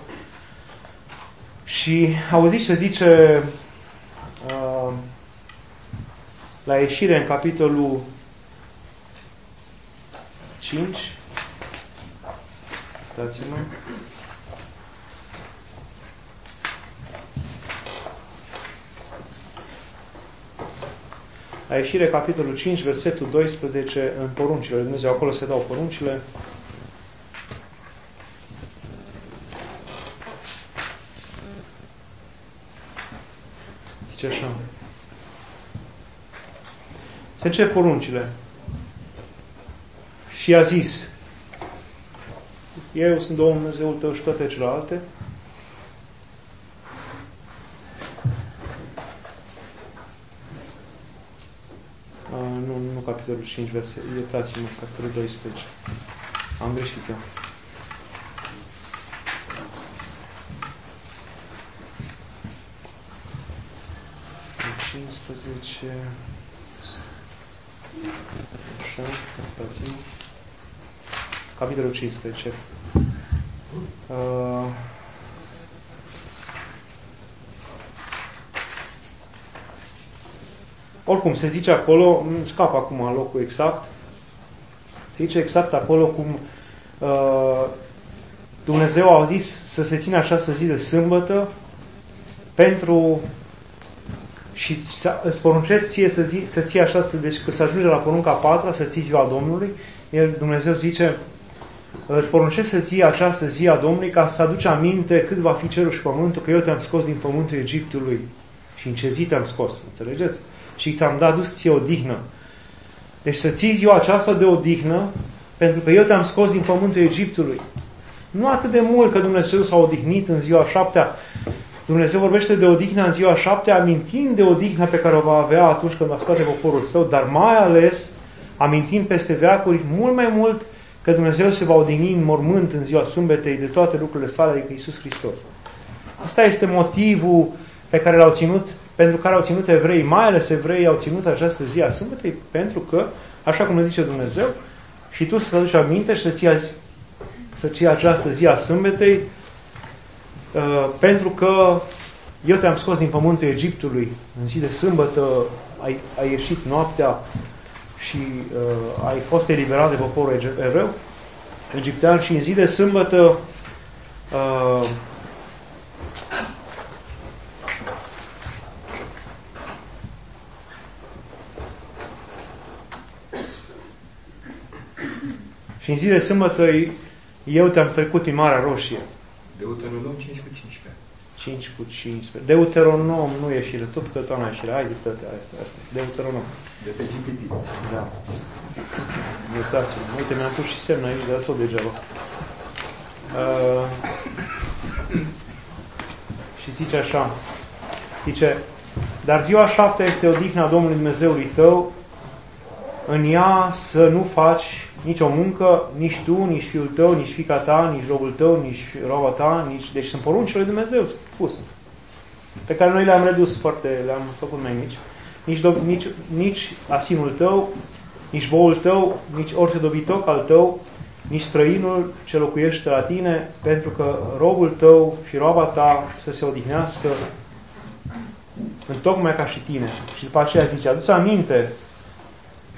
și auziți ce zice uh, la ieșire în capitolul cinci, dați-mă. La ieșire, capitolul cinci, versetul doisprezece, în poruncile lui Dumnezeu, acolo se dau poruncile. Zice așa. Se ce poruncile? Și a zis, eu sunt Domnul Dumnezeul tău și toate celelalte. Uh, nu, nu capitolul cinci, verset, iertați-mă, capitolul doisprezece. Am greșit eu. cincisprezece. Așa, iertați-mă. Capitolul cincisprezece. Uh, Oricum, se zice acolo, scap acum locul exact, se zice exact acolo cum uh, Dumnezeu a zis să se țină această zi de sâmbătă pentru și îți poruncesc ție să, zi, să ții această, deci când se ajunge la porunca a patra, să ții ziua Domnului, el, Dumnezeu zice, îți poruncesc să ții această zi a Domnului ca să aduci aminte cât va fi cerul și pământul, că eu te-am scos din pământul Egiptului și în ce zi te-am scos, înțelegeți? Și ți-am dat dus ție odihnă. Deci să ții ziua aceasta de odihnă, pentru că eu te-am scos din pământul Egiptului. Nu atât de mult că Dumnezeu s-a odihnit în ziua șaptea. Dumnezeu vorbește de odihnă în ziua șaptea, amintind de odihnă pe care o va avea atunci când va scoate poporul său, dar mai ales amintind peste veacuri mult mai mult că Dumnezeu se va odihni în mormânt în ziua sâmbetei de toate lucrurile sale, adică Iisus Hristos. Asta este motivul pe care l-au ținut, pentru care au ținut evrei, mai ales evrei au ținut această zi a sâmbetei, pentru că, așa cum ne zice Dumnezeu, și tu să-ți aduci aminte și să ții, să ții această zi a sâmbetei, uh, pentru că eu te-am scos din pământul Egiptului, în zi de sâmbătă ai, ai ieșit noaptea și uh, ai fost eliberat de poporul evreu, egiptean, și în zi de sâmbătă uh, și în zi de sâmbătă eu te-am trecut prin Marea Roșie. Deuteronom cinci cu cincisprezece. cinci cu cincisprezece. Deuteronom nu ieșire, tot că toana ieșire. Hai de toate astea, astea. Deuteronom. De pe G P T. Da. Uitați-mă. Uite, mi-am pus și semn aici, dar tot degeaba. Uh, și zice așa. Zice, dar ziua șaptea este odihna Domnului Dumnezeului tău, în ea să nu faci nici o muncă, nici tu, nici fiul tău, nici fiica ta, nici robul tău, nici roba ta, nici... Deci sunt poruncile lui Dumnezeu spuse, pe care noi le-am redus foarte, le-am făcut mai mici. Nici, do- nici, nici asinul tău, nici boul tău, nici orice dobitoc al tău, nici străinul ce locuiește la tine, pentru că robul tău și roba ta să se odihnească întocmai ca și tine. Și după aceea zice, adu-ți aminte că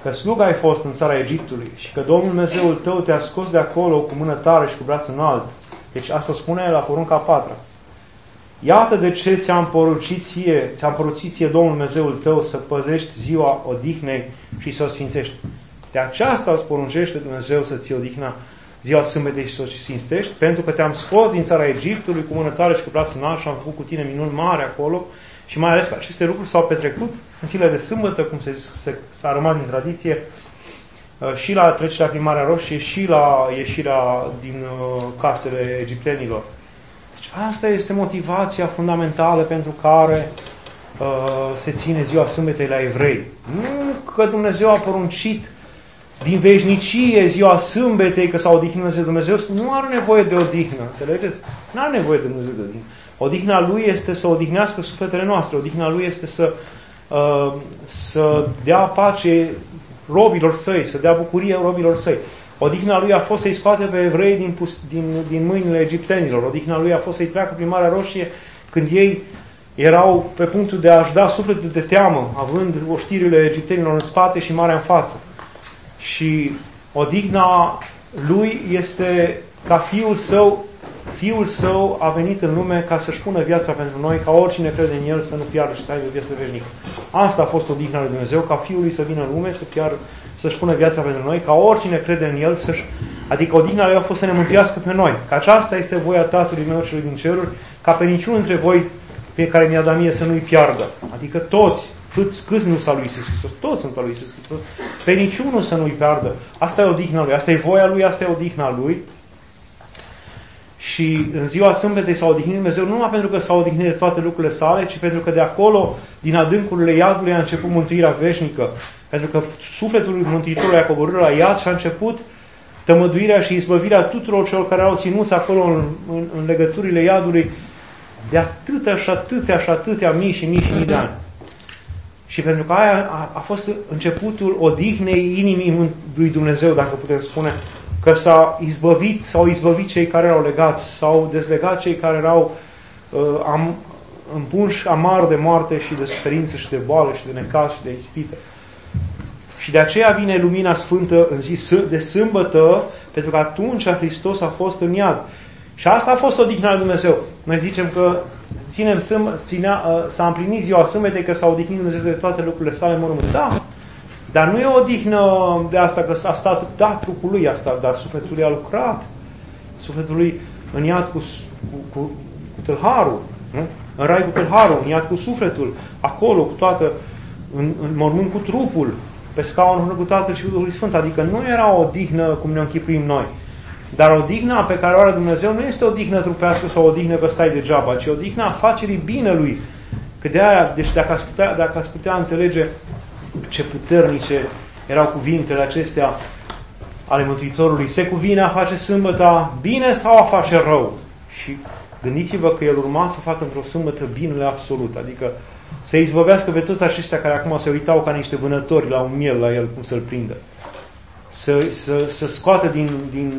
că slug ai fost în țara Egiptului și că Domnul Dumnezeul tău te-a scos de acolo cu mână tare și cu braț înalt. Deci asta spune la porunca a patra. Iată de ce ți-am poruncit ție, ți-am poruncit ție Domnul Dumnezeul tău să păzești ziua odihnei și să o sfințești. De aceasta îți poruncește Dumnezeu să ții odihna ziua sâmbetei și să o cinstești, pentru că te-am scos din țara Egiptului cu mână tare și cu braț înalt și am făcut cu tine minuni mari acolo și mai ales aceste lucruri s-au petrecut în zilele de sâmbătă, cum se, se, s-a rămas din tradiție, și la trecerea prin Marea Roșie și la ieșirea din casele egiptenilor. Deci asta este motivația fundamentală pentru care uh, se ține ziua sâmbetei la evrei. Nu că Dumnezeu a poruncit din veșnicie ziua sâmbetei că s-a odihnit Dumnezeu. Dumnezeu nu are nevoie de odihnă, înțelegeți? Nu are nevoie de Dumnezeu de odihnă. Odihna Lui este să odihnească sufletele noastre. Odihna Lui este să, uh, să dea pace robilor săi, să dea bucurie robilor săi. Odihna Lui a fost să-i scoate pe evrei din, din, din mâinile egiptenilor. Odihna Lui a fost să-i treacă prin Marea Roșie când ei erau pe punctul de a-și da sufletul de teamă, având oștirile egiptenilor în spate și marea în față. Și odihna Lui este ca Fiul Său, Fiul Său a venit în lume ca să-și pună viața pentru noi, ca oricine crede în El să nu piardă și să aibă viață veșnică. Asta a fost odihna lui Dumnezeu, ca Fiul Lui să vină în lume, să piardă, să-și pună viața pentru noi, ca oricine crede în El, să-și... adică odihna Lui a fost să ne mântuiască pe noi. Că aceasta este voia Tatălui meu celui din ceruri, ca pe niciunul dintre voi pe care mi-a dat mie să nu-i piardă. Adică toți, câți, câți nu s-au lui Iisus Hristos, toți sunt al lui Iisus Hristos, pe niciunul să nu-i piardă. Asta e odihna Lui, asta e voia Lui, asta e odihna Lui. Și în ziua sâmbetei s-a odihnit Dumnezeu nu numai pentru că s-a odihnit de toate lucrurile sale, ci pentru că de acolo, din adâncurile iadului, a început mântuirea veșnică. Pentru că sufletul Mântuitorului a coborât la iad și a început tămăduirea și izbăvirea tuturor celor care au ținuți acolo în, în, în legăturile iadului de atâtea și atâtea și atâtea mii și mii și mii de ani. Și pentru că aia a, a fost începutul odihnei inimii lui Dumnezeu, dacă putem spune, că s-a izbăvit, s-au izbăvit cei care erau legați, s-au dezlegat cei care erau uh, am, împunși amar de moarte și de suferință și de boală și de necaz și de ispită. Și de aceea vine lumina sfântă în zi de sâmbătă, pentru că atunci Hristos a fost în iad. Și asta a fost odihna lui Dumnezeu. Noi zicem că ținem sâmb- ținea, uh, s-a împlinit ziua sâmbetei, că s-a odihnit Dumnezeu de toate lucrurile sale în mormânt. Da, dar nu e o odihnă de asta că s-a stat, da, trupul lui asta, dar sufletul lui a lucrat. Sufletul lui în iad cu, cu, cu, cu tâlharul, nu? În rai cu tâlharul, în iad cu sufletul, acolo cu toată, în, în mormânt cu trupul, pe scaunul cu Tatăl și Duhul Sfânt. Adică nu era o odihnă cum ne închipuim noi. Dar odihna pe care o are Dumnezeu nu este o odihnă trupească sau o odihnă că stai degeaba, ci odihna afacerii binelui. Că de aia, deci dacă ați putea, dacă ați putea înțelege ce puternice erau cuvintele acestea ale Mântuitorului, se cuvine a face sâmbăta bine sau a face rău? Și gândiți-vă că El urma să facă într-o sâmbătă binele absolut, adică să izbăvească pe toți aceștia care acum se uitau ca niște vânători la un miel la El, cum să-L prindă. Să, să, să scoată din, din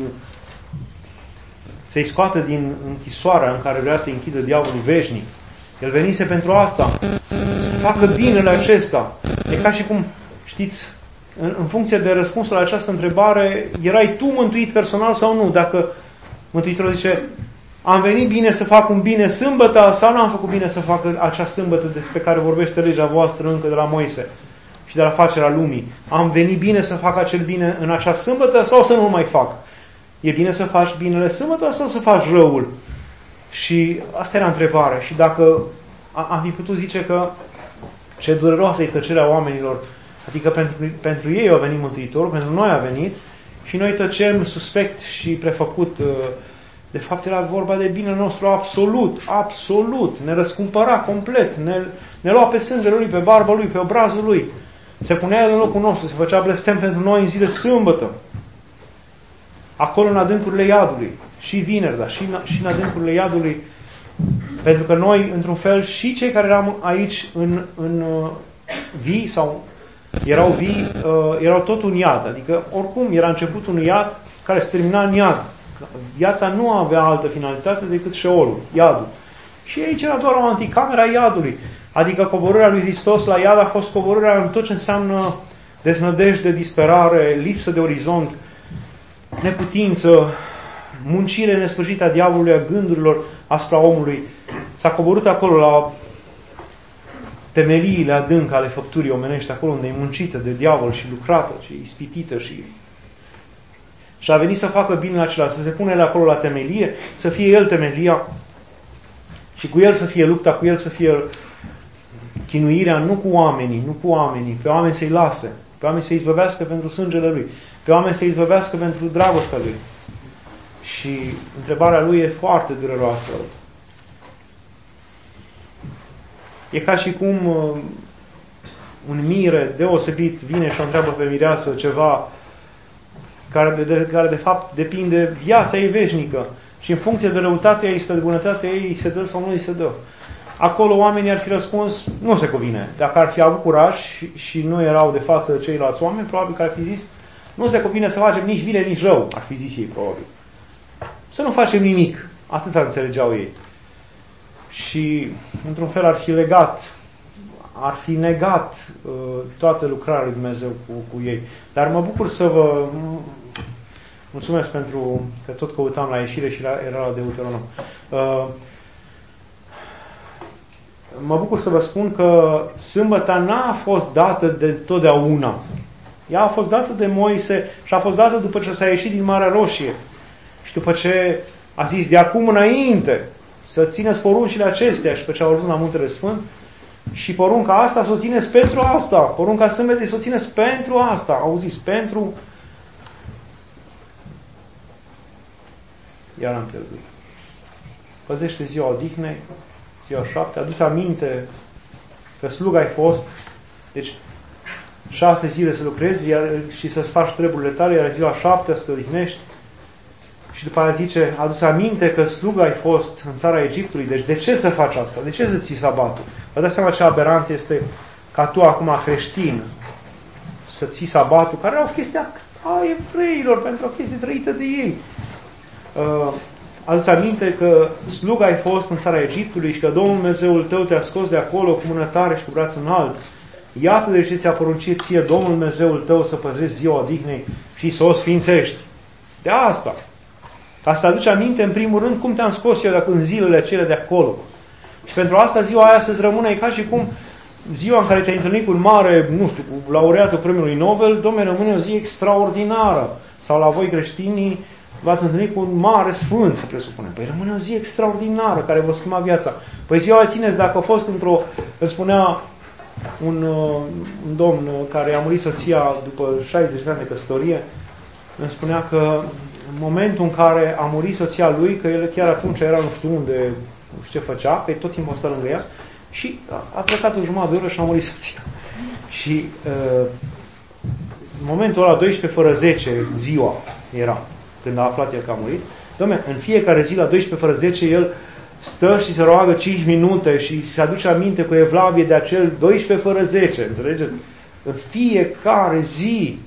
să-i scoată din închisoarea în care vrea să-i închidă diavolul veșnic. El venise pentru asta, să facă binele acesta. E ca și cum, știți, în, în funcție de răspunsul la această întrebare, erai tu mântuit personal sau nu? Dacă Mântuitorul zice, am venit bine să fac un bine sâmbătă sau nu am făcut bine să fac acea sâmbătă despre care vorbește legea voastră încă de la Moise și de la facerea lumii. Am venit bine să fac acel bine în acea sâmbătă sau să nu mai fac? E bine să faci binele sâmbătă sau să faci răul? Și asta era întrebarea. Și dacă am fi putut zice că ce dureroasă e tăcerea oamenilor, adică pentru, pentru ei a venit Mântuitorul, pentru noi a venit și noi tăcem suspect și prefăcut. De fapt era vorba de binele nostru absolut, absolut. Ne răscumpăra complet, ne, ne lua pe sângele Lui, pe barba Lui, pe obrazul Lui. Se punea în locul nostru, se făcea blestem pentru noi în zi de sâmbătă. Acolo în adâncurile iadului. Și vineri, dar și în, și în adâncurile iadului. Pentru că noi, într-un fel, și cei care eram aici în, în uh, vii sau erau vii, uh, erau tot un iad. Adică, oricum, era început un iad care se termina în iad. Viața nu avea altă finalitate decât șeolul, iadul. Și aici era doar o anticameră a iadului. Adică coborârea lui Hristos la iad a fost coborârea în tot ce înseamnă deznădejde, disperare, lipsă de orizont, neputință, muncire nesfârșită a diavolului, a gândurilor asupra omului. S-a coborât acolo la temeliile adânc ale făpturii omenești, acolo unde e muncită de diavol și lucrată și ispitită și... Și a venit să facă binele acela, să se pune acolo la temelie, să fie el temelia și cu el să fie lupta, cu el să fie chinuirea, nu cu oamenii, nu cu oamenii, pe oameni să-i lase, pe oameni să-i izbăvească pentru sângele lui, pe oameni să-i izbăvească pentru dragostea lui. Și întrebarea lui e foarte dureroasă. E ca și cum uh, un mire deosebit vine și o întreabă pe mireasă ceva care de, care de fapt depinde viața ei veșnică și în funcție de răutatea ei sau de bunătatea ei, îi se dă sau nu îi se dă. Acolo oamenii ar fi răspuns, nu se cuvine. Dacă ar fi avut curaj și, și nu erau de față ceilalți oameni, probabil că ar fi zis, nu se cuvine să facem nici bine, nici rău, ar fi zis ei probabil. Să nu facem nimic. Atâta înțelegeau ei. Și, într-un fel, ar fi legat, ar fi negat uh, toată lucrarea lui Dumnezeu cu, cu ei. Dar mă bucur să vă mulțumesc pentru că tot căutam la ieșire și la, era la Deuteronom. Uh, mă bucur să vă spun că sâmbăta n-a fost dată de totdeauna. Ea a fost dată de Moise și a fost dată după ce s-a ieșit din Marea Roșie. Și după ce a zis, de acum înainte, să țineți poruncile acestea, și pe ce au ajuns la Muntele Sfânt, și porunca asta să o țineți pentru asta, porunca sâmbetei să o țineți pentru asta, au zis, pentru... Iar am pierdut. Păzește ziua odihnei, ziua șapte, adu-ți aminte că slug ai fost, deci șase zile să lucrezi iar, și să-ți faci treburile tale, iar ziua șaptea să te odihnești. Și după aia zice, adu-ți aminte că slug ai fost în țara Egiptului. Deci de ce să faci asta? De ce să ții sabatul? Vă dați seama ce aberant este ca tu acum creștin să ții sabatul, care era o chestie a evreilor, pentru o chestie trăită de ei. Uh, adu-ți aminte că slug ai fost în țara Egiptului și că Domnul Dumnezeul tău te-a scos de acolo cu mână tare și cu braț înalt. Iată de ce ți-a poruncit ție Domnul Dumnezeul tău să păzești ziua odihnei și să o sfințești. De asta. Ca să aduci aminte, în primul rând, cum te-am scos eu în zilele acelea de acolo. Și pentru asta ziua aia să-ți rămână, e ca și cum ziua în care te-ai întâlnit cu un mare, nu știu, cu laureatul premiului Nobel, Dom'le, rămâne o zi extraordinară. Sau la voi creștinii v-ați întâlnit cu un mare sfânt, să presupunem. Păi rămâne o zi extraordinară care vă schimba viața. Păi ziua aia țineți, dacă a fost într-o, îți spunea un, un domn care a murit soția după șaizeci de ani de căsătorie, îmi spunea că în momentul în care a murit soția lui, că el chiar atunci era nu știu unde, nu știu ce făcea, că tot timpul a stat lângă ea, și a plecat o jumătate de oră și a murit soția. Și uh, în momentul ăla, doisprezece fără zece, ziua era, când a aflat el că a murit, dom'le, în fiecare zi la doisprezece fără zece, el stă și se roagă cinci minute și își aduce aminte cu evlavie de acel doisprezece fără zece, înțelegeți? În fiecare zi.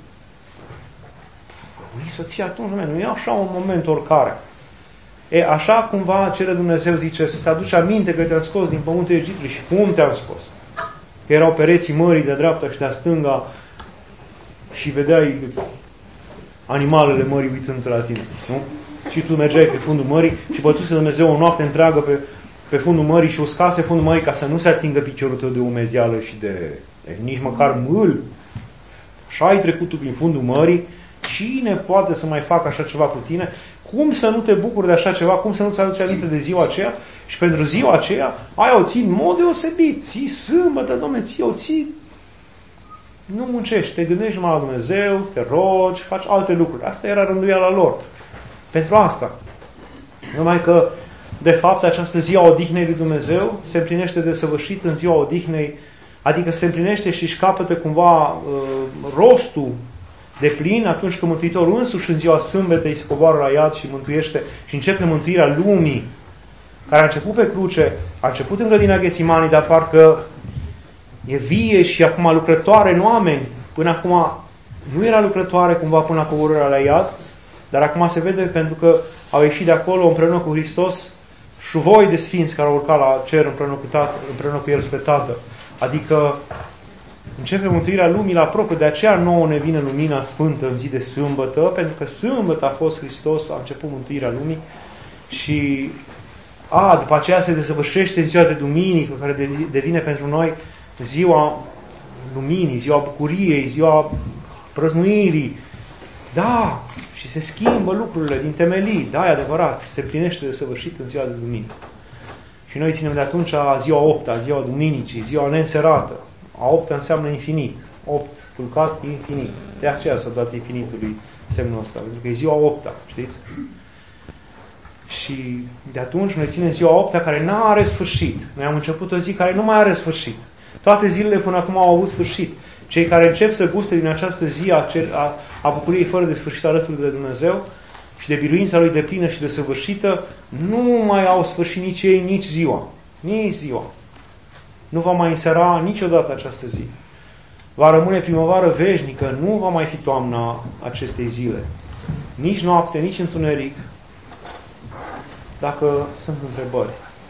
Soția atunci, nu e așa un moment oricare. E, așa cumva cere Dumnezeu, zice, să te aduci aminte că te-am scos din pământul Egiptului și cum te-am scos. Că erau pereții mării de dreapta și de stânga și vedeai animalele mării uitând la tine. Nu? Și tu mergeai pe fundul mării și bătuse Dumnezeu o noapte întreagă pe, pe fundul mării și uscase fundul mării ca să nu se atingă piciorul tău de umezeală și de, de nici măcar mâl. Și ai trecut tu prin fundul mării. Cine poate să mai facă așa ceva cu tine? Cum să nu te bucuri de așa ceva? Cum să nu-ți aduci aminte de ziua aceea? Și pentru ziua aceea, aia o ții în mod deosebit. Ții sâmbătă, Doamne, ții o ții. Nu muncești, te gândești numai la Dumnezeu, te rogi, faci alte lucruri. Asta era rânduiala lor. Pentru asta. Numai că, de fapt, această zi a odihnei lui Dumnezeu se împlinește desăvârșit în ziua odihnei, adică se împlinește și își capătă cumva uh, rostul de plin atunci când Mântuitorul însuși în ziua sâmbetei se coboară la iad și mântuiește și începe mântuirea lumii, care a început pe cruce, a început în grădina Ghețimanii, dar parcă e vie și acum lucrătoare în oameni. Până acum nu era lucrătoare cumva până la coborârea la iad, dar acum se vede pentru că au ieșit de acolo împreună cu Hristos șuvoi de sfinți care au urcat la cer împreună cu, tată, împreună cu El spre Tatăl. Adică Începe mântuirea lumii la propriu, de aceea nouă ne vine lumina sfântă în zi de sâmbătă, pentru că sâmbătă a fost Hristos, a început mântuirea lumii și a, după aceea se desăvârșește în ziua de duminică, care devine pentru noi ziua luminii, ziua bucuriei, ziua prăznuirii. Da, și se schimbă lucrurile din temelii, da, e adevărat, se plinește desăvârșit în ziua de duminică. Și noi ținem de atunci ziua opta, ziua duminicii, ziua neînserată. A opta înseamnă infinit. Opt culcat, infinit. De aceea s-a dat infinitului semnul ăsta, pentru că e ziua opta, știți? Și de atunci noi ținem ziua opta care nu are sfârșit. Noi am început o zi care nu mai are sfârșit. Toate zilele până acum au avut sfârșit. Cei care încep să guste din această zi a, a, a bucuriei fără de sfârșit alături de Dumnezeu și de biruința Lui deplină și desăvârșită, nu mai au sfârșit nici ei, nici ziua. Nici ziua. Nu va mai însera niciodată această zi. Va rămâne primăvară veșnică, nu va mai fi toamna acestei zile. Nici noapte, nici întuneric. Dacă sunt întrebări.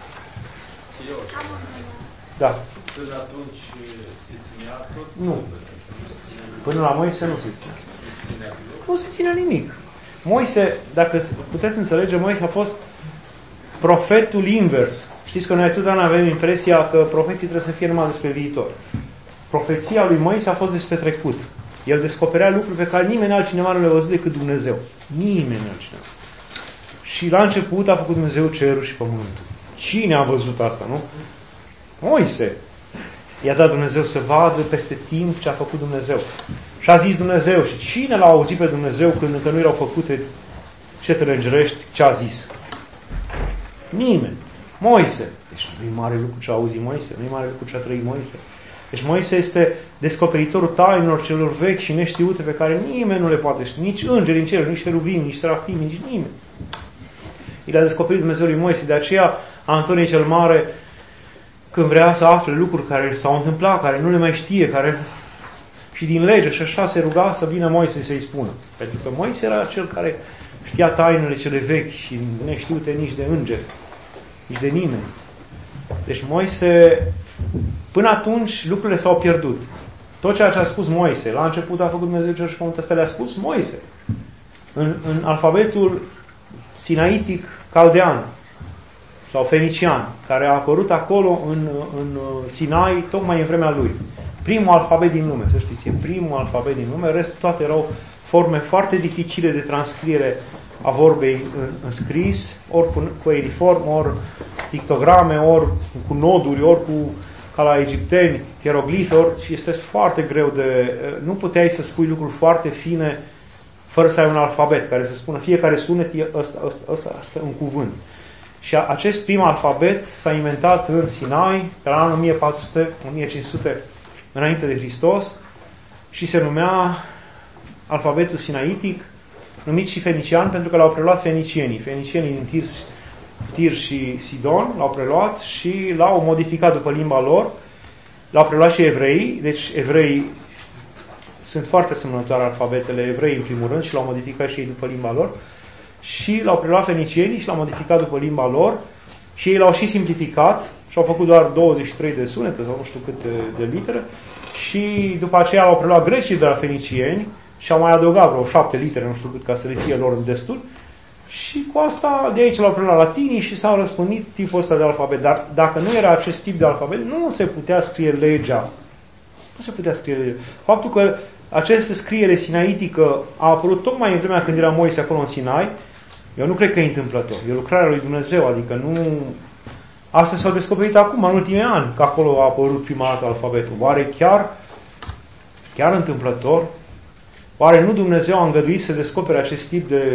Da. Până atunci se ținea tot? Nu. Până la Moise nu se ținea. Nu se ținea nimic. Moise, dacă puteți înțelege, Moise a fost profetul invers. Știți că noi totdeauna avem impresia că profeții trebuie să fie numai despre viitor. Profeția lui Moise a fost despre trecut. El descoperea lucruri pe care nimeni altcineva nu le-a văzut decât Dumnezeu. Nimeni altcineva. Și la început a făcut Dumnezeu cerul și pământul. Cine a văzut asta, nu? Moise. I-a dat Dumnezeu să vadă peste timp ce a făcut Dumnezeu. Și a zis Dumnezeu. Și cine l-a auzit pe Dumnezeu când încă nu erau făcute cetele îngerești, ce a zis? Nimeni. Moise. Deci nu e mare lucru ce a auzit Moise, nu e mare lucru ce a trăit Moise. Deci Moise este descoperitorul tainelor celor vechi și neștiute pe care nimeni nu le poate ști. Nici îngeri în cer, nici heruvimi, nici serafimi, nici nimeni. I le-a descoperit Dumnezeu lui Moise. De aceea Antonie cel Mare, când vrea să afle lucruri care s-au întâmplat, care nu le mai știe, care și din lege, și așa se ruga să vină Moise să-i spună. Pentru că Moise era cel care știa tainele cele vechi și neștiute nici de îngeri, nici de nimeni. Deci Moise, până atunci, lucrurile s-au pierdut. Tot ceea ce a spus Moise, la început a făcut Dumnezeu cer și pământ, ăsta le-a spus Moise. În, în alfabetul sinaitic caldean sau fenician, care a apărut acolo în, în Sinai, tocmai în vremea lui. Primul alfabet din lume, să știți, e primul alfabet din lume, restul toate erau forme foarte dificile de transcriere a vorbei în, în scris, ori cu, cu eriform, ori pictograme, ori cu noduri, ori cu, ca la egipteni, hieroglife, ori, și este foarte greu de... Nu puteai să spui lucruri foarte fine fără să ai un alfabet care să spună fiecare sunet e ăsta, ăsta, ăsta, ăsta, un cuvânt. Și acest prim alfabet s-a inventat în Sinai, pe la anul o mie patru sute - o mie cinci sute înainte de Hristos, și se numea alfabetul sinaitic, numit și fenician, pentru că l-au preluat fenicienii. Fenicienii din Tir, Tir și Sidon l-au preluat și l-au modificat după limba lor. L-au preluat și evreii, deci evreii sunt foarte asemănătoare alfabetele evrei în primul rând și l-au modificat și ei după limba lor. Și l-au preluat fenicienii și l-au modificat după limba lor și ei l-au și simplificat și au făcut doar douăzeci și trei de sunete sau nu știu câte de litere și după aceea l-au preluat grecii de la fenicieni și au mai adăugat vreo șapte litere, nu știu cât, ca să le fie lor în destul. Și cu asta de aici l-au preluat latinii și s-au răspândit tipul ăsta de alfabet. Dar dacă nu era acest tip de alfabet, nu se putea scrie legea. Nu se putea scrie legea. Faptul că această scriere sinaitică a apărut tocmai în vremea când era Moise acolo în Sinai, eu nu cred că e întâmplător. E lucrarea lui Dumnezeu, adică nu... Asta s-a descoperit acum, în ultimii ani, că acolo a apărut prima dată alfabetul. Oare chiar, chiar întâmplător? Oare nu Dumnezeu a îngăduit să descopere acest tip de,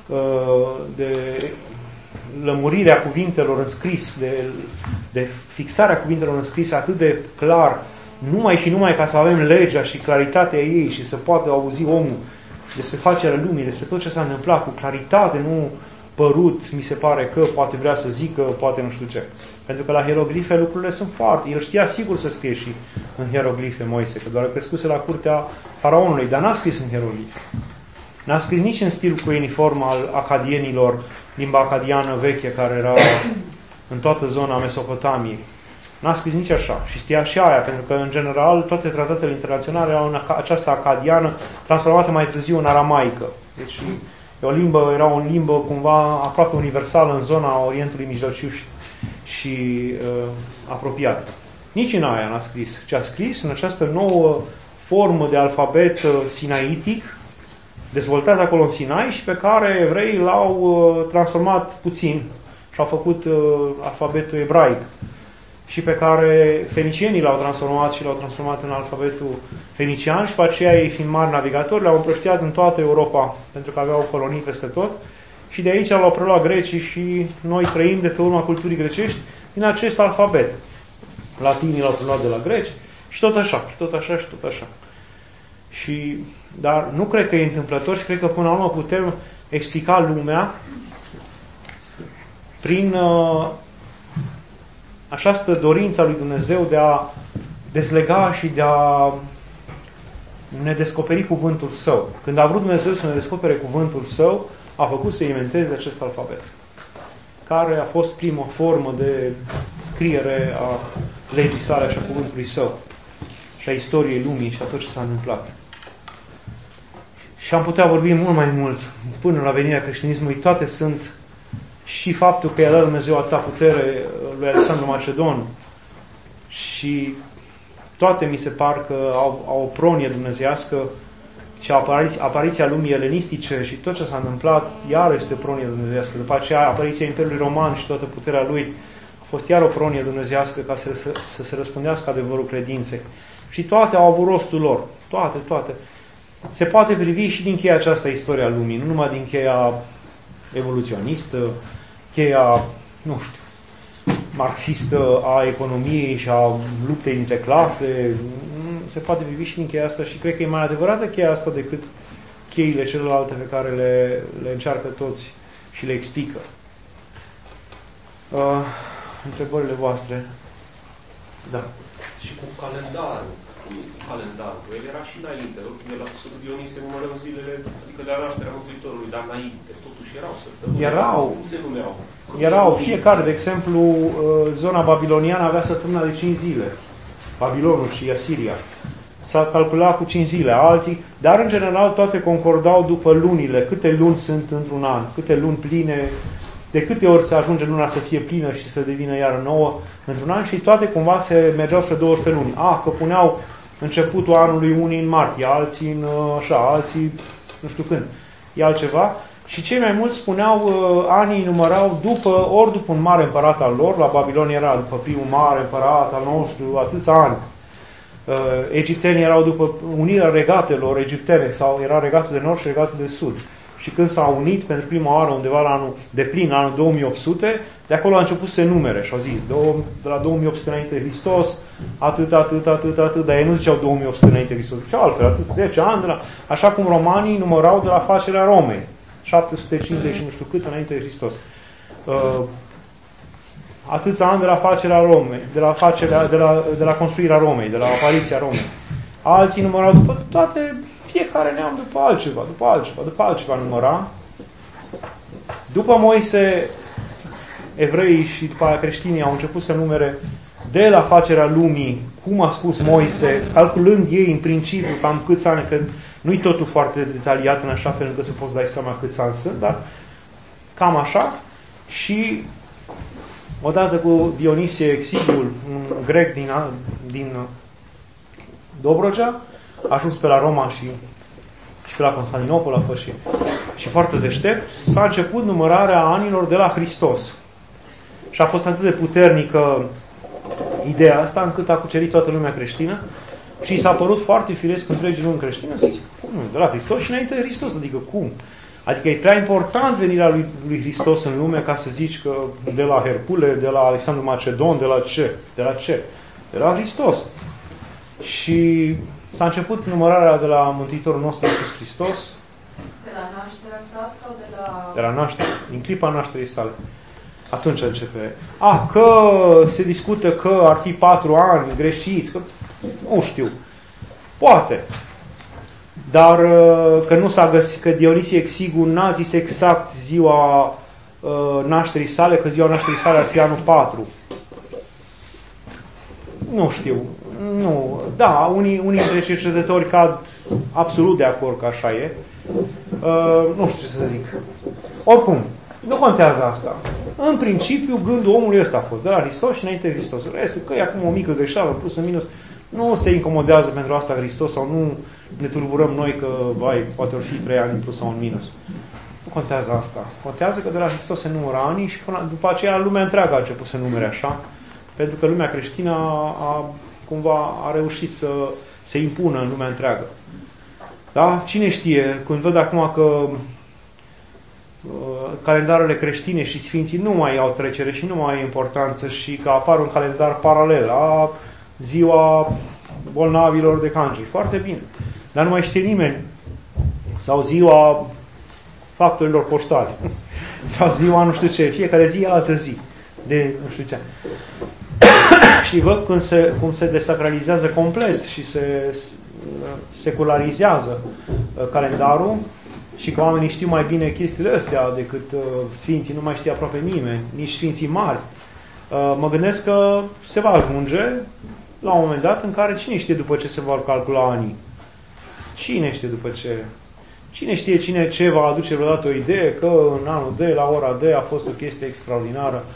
de lămurire a cuvintelor în scris, de, de fixarea cuvintelor în scris atât de clar, numai și numai ca să avem legea și claritatea ei și să poată auzi omul despre facerea lumii, despre tot ce s-a întâmplat cu claritate, nu părut, mi se pare că poate vrea să zică, poate nu știu ce. Pentru că la hieroglife lucrurile sunt foarte... El știa sigur să scrie și în hieroglife Moise, că doar a crescuse la curtea faraonului, dar n-a scris în hieroglife. N-a scris nici în stilul cuiniform al acadienilor, limba acadiană veche, care era în toată zona Mesopotamiei. N-a scris nici așa. Și știa și aia, pentru că, în general, toate tratatele internaționale au în această acadiană transformată mai târziu în aramaică. Deci e o limbă, era o limbă cumva aproape universală în zona Orientului Mijlociu și, și uh, apropiată. Nici în aia n-a scris. Ce a scris în această nouă formă de alfabet uh, sinaitic, dezvoltat acolo în Sinai și pe care evreii l-au uh, transformat puțin și au făcut uh, alfabetul ebraic. Și pe care fenicienii l-au transformat și l-au transformat în alfabetul fenician și pe aceea ei, fiind mari navigatori, le-au împrăștiat în toată Europa, pentru că aveau colonii peste tot. Și de aici l-au preluat grecii și noi trăim de pe urma culturii grecești din acest alfabet. Latinii l-au preluat de la greci și tot așa, și tot așa, și tot așa. Și, dar nu cred că e întâmplător și cred că până la urmă putem explica lumea prin uh, această dorință a lui Dumnezeu de a dezlega și de a ne descoperi cuvântul Său. Când a vrut Dumnezeu să ne descopere cuvântul Său, a făcut să inventeze acest alfabet, care a fost prima formă de scriere a legii sale și a cuvântului Său și a istoriei lumii și a tot ce s-a întâmplat. Și am putea vorbi mult mai mult până la venirea creștinismului. Toate sunt și faptul că i-a dat Dumnezeu atâta putere lui Alexandru Macedon și toate mi se par că au, au o pronie dumnezeiască și apariția, apariția lumii elenistice și tot ce s-a întâmplat iar este o pronie dumnezeiască. După aceea apariția Imperiului Roman și toată puterea lui a fost iar o pronie dumnezeiască ca să, să, să se răspândească adevărul credinței. Și toate au avut rostul lor. Toate, toate. Se poate privi și din cheia aceasta istoria lumii, nu numai din cheia evoluționistă, cheia, nu știu, marxistă a economiei și a luptei dintre clase. Se poate privi și din cheia asta și cred că e mai adevărată cheia asta decât cheile celelalte pe care le, le încearcă toți și le explică. Uh, întrebările voastre? Da. Și cu calendarul. Calendarul. El era și înainte. De la Sfântul Dionisie numărăm zilele, adică de la nașterea Mântuitorului, dar înainte. Totuși erau săptămâni. Erau. Cum se numeau? Erau. Fiecare, de exemplu, zona babiloniană avea săptămâna de cinci zile. Babilonul și Asiria. S-a calculat cu cinci zile. Alții, dar în general toate concordau după lunile. Câte luni sunt într-un an. Câte luni pline. De câte ori se ajunge luna să fie plină și să devină iară nouă într-un an și toate cumva se mergeau spre douăsprezece luni. Ah, că puneau începutul anului unii în martie, alții în așa, alții nu știu când. E altceva. Și cei mai mulți spuneau, anii numărau după, ori după un mare împărat al lor, la Babilon era după primul mare împărat al nostru, atâția ani. Egiptenii erau după unirea regatelor egiptene, sau era regatul de nord și regatul de sud. Și când s-au unit pentru prima oară undeva la anul de plin, anul două mii opt sute, de acolo a început să se numere și au zis, de la două mii opt sute înainte de Hristos, atât, atât, atât, atât, dar ei nu ziceau două mii opt sute înainte de Hristos, ziceau altfel, atât, zece ani, de la, așa cum romanii numărau de la facerea Romei, șapte sute cincizeci și nu știu cât înainte de Hristos. Uh, atâția ani de la facerea Romei, de la, facerea, de, la, de la construirea Romei, de la apariția Romei. Alții numărau după toate, fiecare neam după altceva, după altceva, după altceva număra. După Moise, evreii și după aia creștinii au început să numere de la facerea lumii, cum a spus Moise, calculând ei în principiu cam câți ani, că nu-i totul foarte detaliat în așa fel încât să poți dai seama câți ani sunt, dar cam așa. Și odată cu Dionisie Exiguul, un grec din, din Dobrogea, a ajuns pe la Roma și, și pe la Constantinopol a fost și, și foarte deștept, s-a început numărarea anilor de la Hristos. Și a fost atât de puternică ideea asta, încât a cucerit toată lumea creștină și s-a părut foarte firesc întregii lumi creștine să zic, cum, de la Hristos și înainte de Hristos, adică cum? Adică e prea important venirea lui, lui Hristos în lume ca să zici că de la Hercule, de la Alexandru Macedon, de la ce? De la ce? De la Hristos. Și s-a început numărarea de la Mântuitorul nostru Iisus Hristos. De la nașterea sa sau de la... De la naștere, din clipa nașterii sale. Atunci începe. Ah, că se discută că ar fi patru ani greșiți, că nu știu. Poate. Dar că nu s-a găsit, că Dionisie Exiguul n-a zis exact ziua uh, nașterii sale, că ziua nașterii sale ar fi anul patru. nu știu. Nu. Da, unii, unii dintre cercetători cad absolut de acord că așa e. Uh, nu știu ce să zic. Oricum, nu contează asta. În principiu, gândul omului ăsta a fost de la Hristos și înainte de Hristos. Restul, că e acum o mică greșeală, plus în minus, nu se incomodează pentru asta Hristos sau nu ne tulburăm noi că, vai, poate or fi trei ani în plus sau în minus. Nu contează asta. Contează că de la Hristos se numără anii și până, după aceea lumea întreagă a început să numere așa, pentru că lumea creștină a, a, cumva a reușit să se impună în lumea întreagă. Da? Cine știe, când văd acum că uh, calendarele creștine și sfinții nu mai au trecere și nu mai au importanță și că apar un calendar paralel a ziua bolnavilor de cancer. Foarte bine. Dar nu mai știe nimeni. Sau ziua factorilor poștali. Sau ziua nu știu ce. Fiecare zi e altă zi. De nu știu ce. Și văd cum se, cum se desacralizează complet și se secularizează calendarul și că oamenii știu mai bine chestiile astea decât uh, sfinții, nu mai știe aproape nimeni, nici sfinții mari. Uh, mă gândesc că se va ajunge la un moment dat în care cine știe după ce se vor calcula anii? Cine știe după ce? Cine știe cine ce va aduce vreodată o idee că în anul D, la ora D, a fost o chestie extraordinară.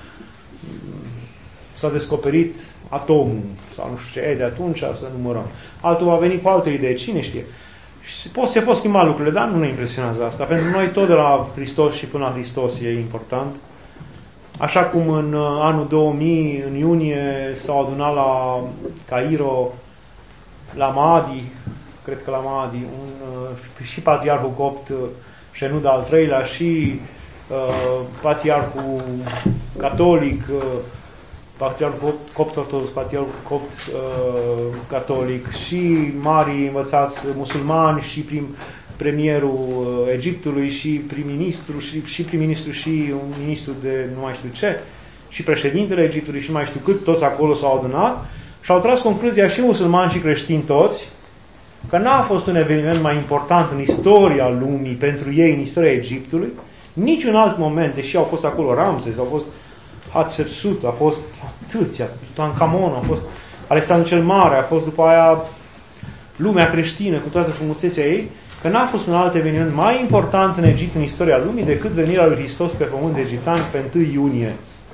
S-a descoperit atomul sau nu știu ce, e de atunci să numărăm. Altul va veni cu altă idee, cine știe. Și pot, se pot schimba lucrurile, dar nu ne impresionează asta. Pentru noi tot de la Hristos și până la Hristos e important. Așa cum în anul două mii, în iunie, s-au adunat la Cairo, la Mahdi, cred că la Mahdi, un, și patriarhul copt Șenuda al treilea și uh, patriarhul catolic, uh, patriarhul copt ortodox, patriarhul copt uh, catolic și mari învățați musulmani și prim, premierul uh, Egiptului și prim-ministru și, și prim-ministru și un ministru de nu mai știu ce și președintele Egiptului și mai știu câți, toți acolo s-au adunat și au tras concluzia și musulmani și creștini toți că n-a fost un eveniment mai important în istoria lumii pentru ei, în istoria Egiptului, niciun alt moment, deși au fost acolo Ramses, au fost Hatshepsut, a fost atâția, Tutankhamon, a fost Alexandru cel Mare, a fost după aia lumea creștină cu toată frumusețea ei, că n-a fost un alt eveniment mai important în Egipt în istoria lumii decât venirea lui Hristos pe pământ egiptean pe întâi iunie.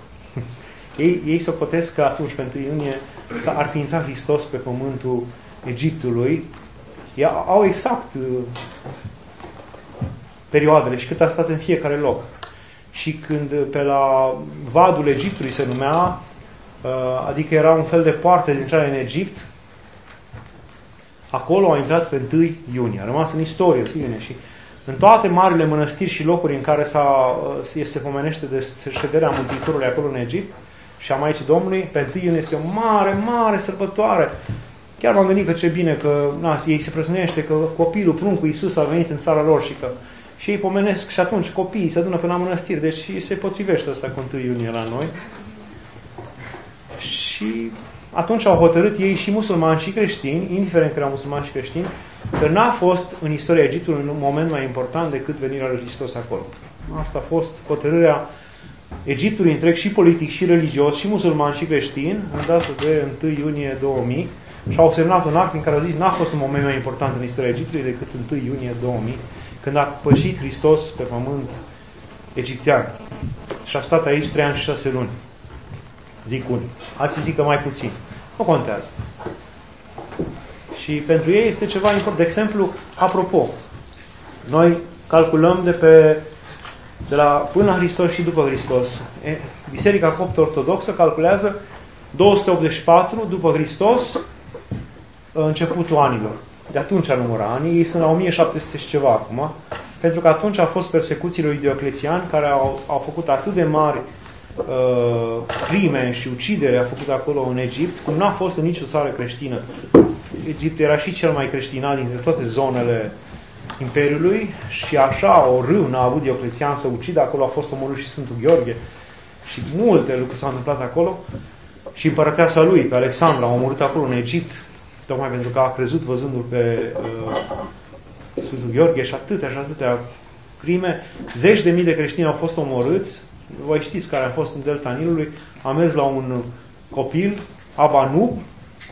ei, ei se potesc că atunci, pe întâi iunie, ar fi intrat Hristos pe pământul Egiptului. Ei au exact uh, perioadele și cât a stat în fiecare loc. Și când pe la vadul Egiptului se numea, adică era un fel de poartă de intrare în Egipt, acolo a intrat pe întâi iunie. A rămas în istorie, bine, și în toate marile mănăstiri și locuri în care s-a, se pomenește de șederea Mântuitorului acolo în Egipt și a Maicii Domnului, pe întâi iunie este o mare, mare sărbătoare. Chiar m-am gândit că ce bine că na, ei se presunește că copilul, pruncul Iisus a venit în țara lor și că și ei pomenesc și atunci copiii se adună pe la mănăstiri, deci se potrivește asta cu întâi iunie la noi. Și atunci au hotărât ei și musulmani și creștini, indiferent că erau musulmani și creștini, că n-a fost în istoria Egiptului un moment mai important decât venirea lui Hristos acolo. Asta a fost hotărârea Egiptului întreg și politic și religios și musulmani și creștini în data de întâi iunie două mii și au semnat un act în care au zis n-a fost un moment mai important în istoria Egiptului decât întâi iunie două mii, când a pășit Hristos pe pământ egiptean. Și a stat aici trei ani și șase luni. Zic unii. Alții zic că mai puțin. Nu contează. Și pentru ei este ceva important. De exemplu, apropo, noi calculăm de pe de la până la Hristos și după Hristos. Biserica Coptă Ortodoxă calculează două sute optzeci și patru după Hristos, începutul anilor. De atunci a numărat anii, ei sunt la o mie șapte sute și ceva acum, pentru că atunci au fost persecuțiile lui Dioclețian, care au, au făcut atât de mari uh, crime și ucidere, a făcut acolo în Egipt, cum n-a fost în nicio țară creștină. Egipt era și cel mai creștinat dintre toate zonele Imperiului și așa o râvnă a avut Dioclețian să ucidă, acolo a fost omorât și Sfântul Gheorghe și multe lucruri s-au întâmplat acolo și împărăteasa lui, pe Alexandra, a omorât acolo în Egipt, tocmai pentru că a crezut văzându-l pe uh, Sfântul Gheorghe și atâtea și atâtea crime. Zeci de mii de creștini au fost omorâți. Voi știți care a fost în delta Nilului. A mers la un copil, Abanub,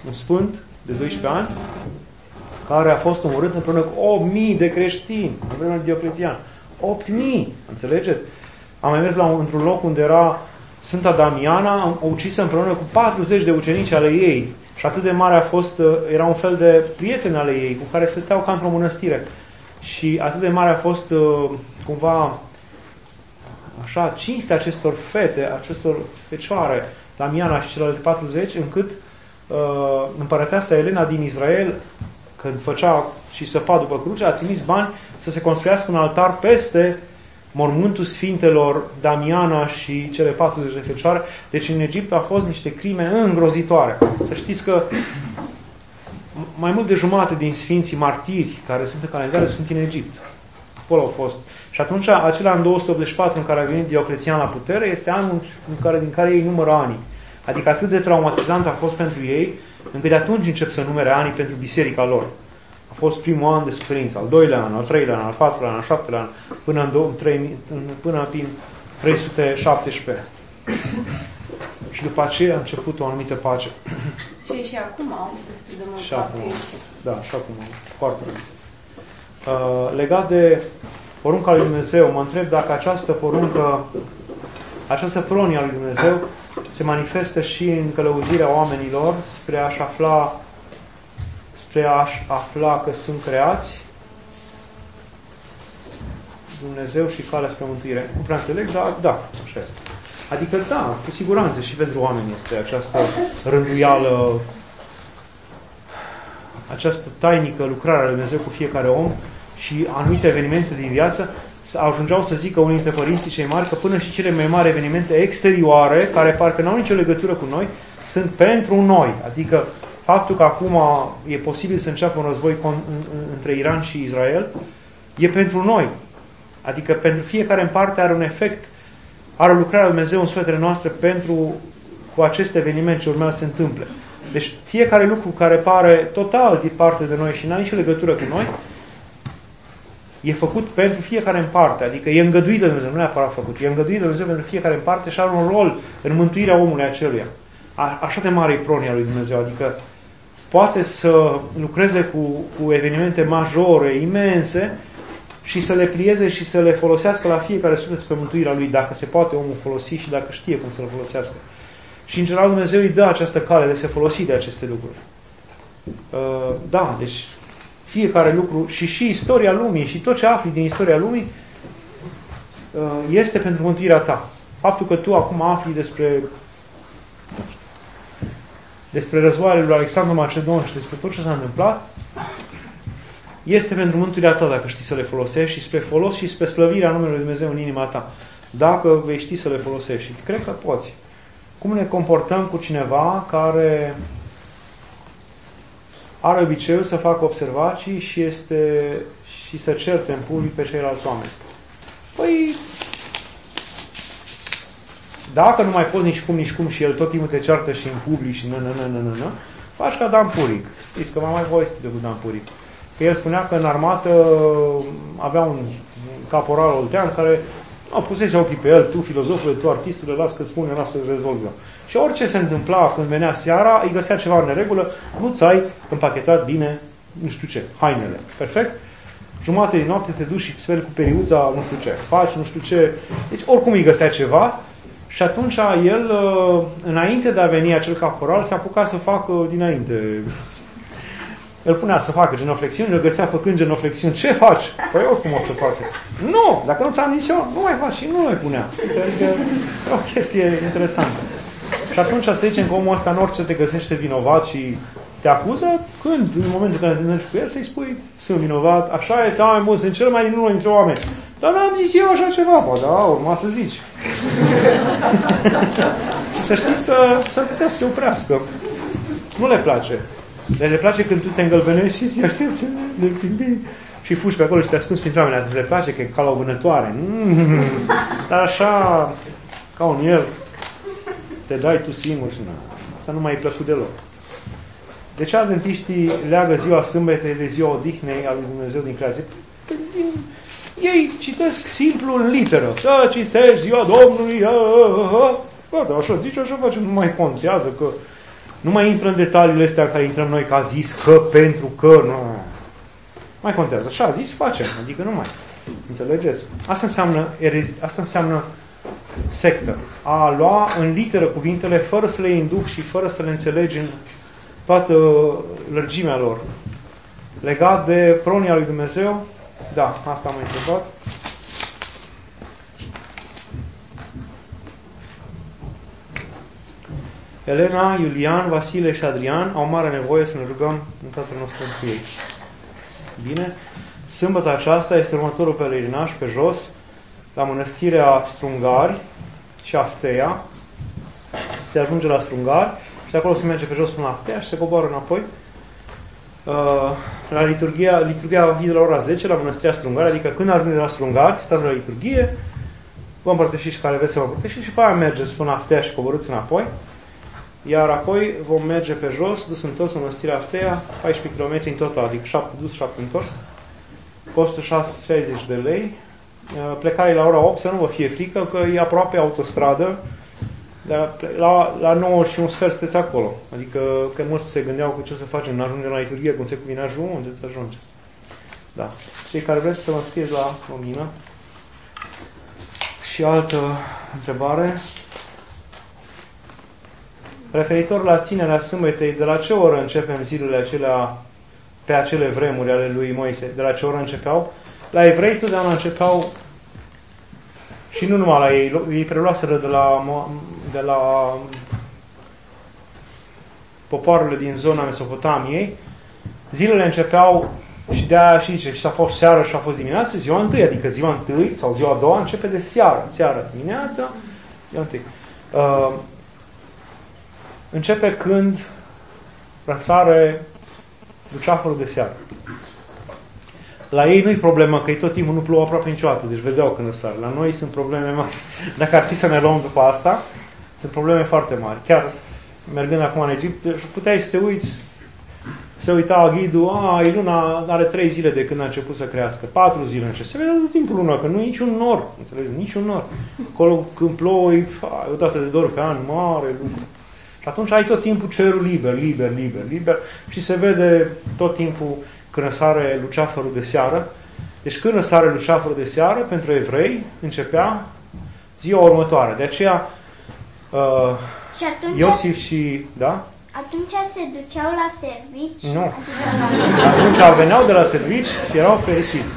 un sfânt de doisprezece ani, care a fost omorât împreună cu opt mii de creștini, în vremea lui Dioclețian. opt mii, înțelegeți? Am mai mers la un, într-un loc unde era Sfânta Damiana, ucisă împreună cu patruzeci de ucenici ale ei. Și atât de mare a fost, era un fel de prieten ale ei, cu care stăteau ca într-o mănăstire. Și atât de mare a fost, cumva, așa, cinstea acestor fete, acestor fecioare, Damiana și celelalte patruzeci, încât uh, împărăteasa Elena din Israel, când făcea și săpa după cruce, a trimis bani să se construiască un altar peste mormântul sfintelor Damiana și cele patruzeci de fecioare. Deci în Egipt au fost niște crime îngrozitoare. Să știți că mai mult de jumătate din sfinții martiri care sunt în calendare sunt în Egipt. Acolo au fost. Și atunci, acela în două sute optzeci și patru în care a venit Dioclețian la putere, este anul în care, din care ei numără anii. Adică atât de traumatizant a fost pentru ei, încât de atunci încep să numere anii pentru biserica lor. A fost primul an de suferință, al doilea an, al treilea an, al patrulea an, al șaptelea an, până în, trei, până în trei sute șaptesprezece. Și după aceea a început o anumită pace. Și și acum au destul de mult. Și acum, da, și acum, foarte mult. Uh, legat de porunca lui Dumnezeu, mă întreb dacă această poruncă, această pronie a lui Dumnezeu se manifestă și în călăuzirea oamenilor spre a-și afla spre a-și afla că sunt creați Dumnezeu și calea spre mântuire. Nu prea înțeleg, dar da, așa este. Adică da, cu siguranță și pentru oameni este această rânduială, această tainică lucrare a lui Dumnezeu cu fiecare om și anumite evenimente din viață. Ajungeau să zică unii dintre părinții cei mari că până și cele mai mari evenimente exterioare, care parcă n-au nicio legătură cu noi, sunt pentru noi. Adică faptul că acum e posibil să înceapă un război între Iran și Israel, e pentru noi. Adică pentru fiecare în parte are un efect, are o lucrare a lui Dumnezeu în sufletele noastre pentru cu aceste evenimente ce urmează să se întâmple. Deci fiecare lucru care pare total departe de noi și n-are nicio legătură cu noi, e făcut pentru fiecare în parte. Adică e îngăduit de Dumnezeu, nu neapărat făcut, e îngăduit de Dumnezeu pentru fiecare în parte și are un rol în mântuirea omului aceluia. A, așa de mare e pronia lui Dumnezeu, adică poate să lucreze cu, cu evenimente majore, imense, și să le plieze și să le folosească la fiecare suflet spre mântuirea lui, dacă se poate omul folosi și dacă știe cum să le folosească. Și în general Dumnezeu îi dă această cale de se folosi de aceste lucruri. Uh, da, deci fiecare lucru și și istoria lumii și tot ce afli din istoria lumii uh, este pentru mântuirea ta. Faptul că tu acum afli despre despre războaiele lui Alexandru Macedon și despre tot ce s-a întâmplat, este pentru mântuirea ta dacă știi să le folosești și spre folos și spre slăvirea numelui Lui Dumnezeu în inima ta. Dacă vei ști să le folosești. Și cred că poți. Cum ne comportăm cu cineva care are obiceiul să facă observații și este și să certe în public pe ceilalți oameni? Păi, dacă nu mai poți nici cum, nici cum și el tot timpul te ceartă și în public și nă, nă, nă, nă, nă, faci ca Dan Puric. Știți că m-am mai voit de cu Dan Puric. Că el spunea că în armată avea un caporal oltean care a pusese ochii pe el, tu filozofule, tu artistule, las că spune, las că rezolvă. Și orice se întâmpla când venea seara, îi găsea ceva în neregulă, nu-ți ai împachetat bine, nu știu ce, hainele. Perfect? Jumate din noapte te duci și speli cu periuța, nu știu ce, faci, nu știu ce. Deci oricum îi găsea ceva și atunci el, înainte de a veni acel caporal, se apuca să facă dinainte. El punea să facă genoflexiuni, îl găsea făcând genoflexiuni. Ce faci? Păi oricum o să facă. Nu! Dacă nu ți-am zis eu, nu mai faci și nu mai punea. Adică e o chestie interesantă. Și atunci să zicem că omul ăsta în orice te găsește vinovat și te acuză, când, în momentul în care te întâlnești cu el, să-i spui, sunt vinovat, așa este, mai mult, sunt cel mai din unul dintre oameni. Dar n-am zis eu așa ceva. Bă, da, urma să zici. Și să știți că s-ar putea să se oprească. Nu le place. Deci le place când tu te îngălbenești și zici, aștepți și fugi pe acolo și te ascunzi printre oameni. Le place că e ca la o vânătoare. Mm. Dar așa, ca un el, te dai tu singur și nu. Asta nu mai e plăcut deloc. De ce adventiștii leagă ziua sâmbetei de ziua odihnei a lui Dumnezeu din creație? Ei citesc simplu în literă. Să citești ziua Domnului. Bă, dar așa zice, așa face, nu mai contează că Nu mai intră în detaliile astea în care intrăm noi că a zis că, pentru că, nu. Mai contează. Așa a zis, facem. Adică nu mai. Înțelegeți? Asta înseamnă, asta înseamnă sectă. A lua în literă cuvintele fără să le induc și fără să le înțelegi în toată lărgimea lor. Legat de pronia lui Dumnezeu, da, asta am mai întrebat. Elena, Iulian, Vasile și Adrian au mare nevoie să ne rugăm în Tatăl nostru cu ei. Bine? Sâmbătă aceasta este următorul pelerinaj pe jos, la Mănăstirea Strungari și Afteia. Se ajunge la Strungari și acolo se merge pe jos până la Afteia și se coboară înapoi. La liturghia, liturghia va fi de la ora zece la Mănăstirea Strungari, adică când ajunge la Strungari, stați la liturghie, vă împărtășiți care veți să vă împărtășiți și pe aia mergeți până la Afteia și coborâți înapoi. Iar apoi vom merge pe jos, dus întors în Mănăstirea Afteia, paisprezece kilometri în total, adică șapte dus, șapte întors. Costă șaizeci de lei. Plecare la ora opt, să nu vă fie frică, că e aproape autostradă, dar la, la nouă și un sfert sunteți acolo. Adică că mulți se gândeau că ce să facem, nu ajungem la liturghie, cum se cuvine, ajung, unde să ajunge. Da. Cei care vreți să vă înscrieți la lumină. Și altă întrebare. Referitor la ținerea sâmbetei, de la ce oră începem zilele acelea, pe acele vremuri ale lui Moise? De la ce oră începeau? La evrei totdeauna începeau, și nu numai la ei, ei preluaseră de la, de la popoarele din zona Mesopotamiei, zilele începeau și de-aia și zice, și a fost seară și a fost dimineață, ziua întâi, adică ziua întâi sau ziua a doua începe de seară, seară, dimineața, ziua întâi. Uh, începe când răsare luceafărul de seară. La ei nu-i problemă, că ei tot timpul nu plouă aproape niciodată, deci vedeau când răsare. La noi sunt probleme mari. Dacă ar fi să ne luăm după asta, sunt probleme foarte mari. Chiar mergând acum în Egipt, puteai să te uiți, se uita ghidul, a, e luna, are trei zile de când a început să crească, patru zile începe. Se vedea tot timpul luna, că nu e niciun nor, înțelegi? Niciun nor. Acolo când plouă, e o dată de două ori pe an, mare lucru. Și atunci ai tot timpul cerul liber, liber, liber, liber și se vede tot timpul când răsare luceafărul de seară. Deci când răsare luceafărul de seară, pentru evrei, începea ziua următoare. De aceea, uh, și atunci, Iosif și... Da? Atunci se duceau la servici? Nu. Atunci veneau de la servici și erau fericiți.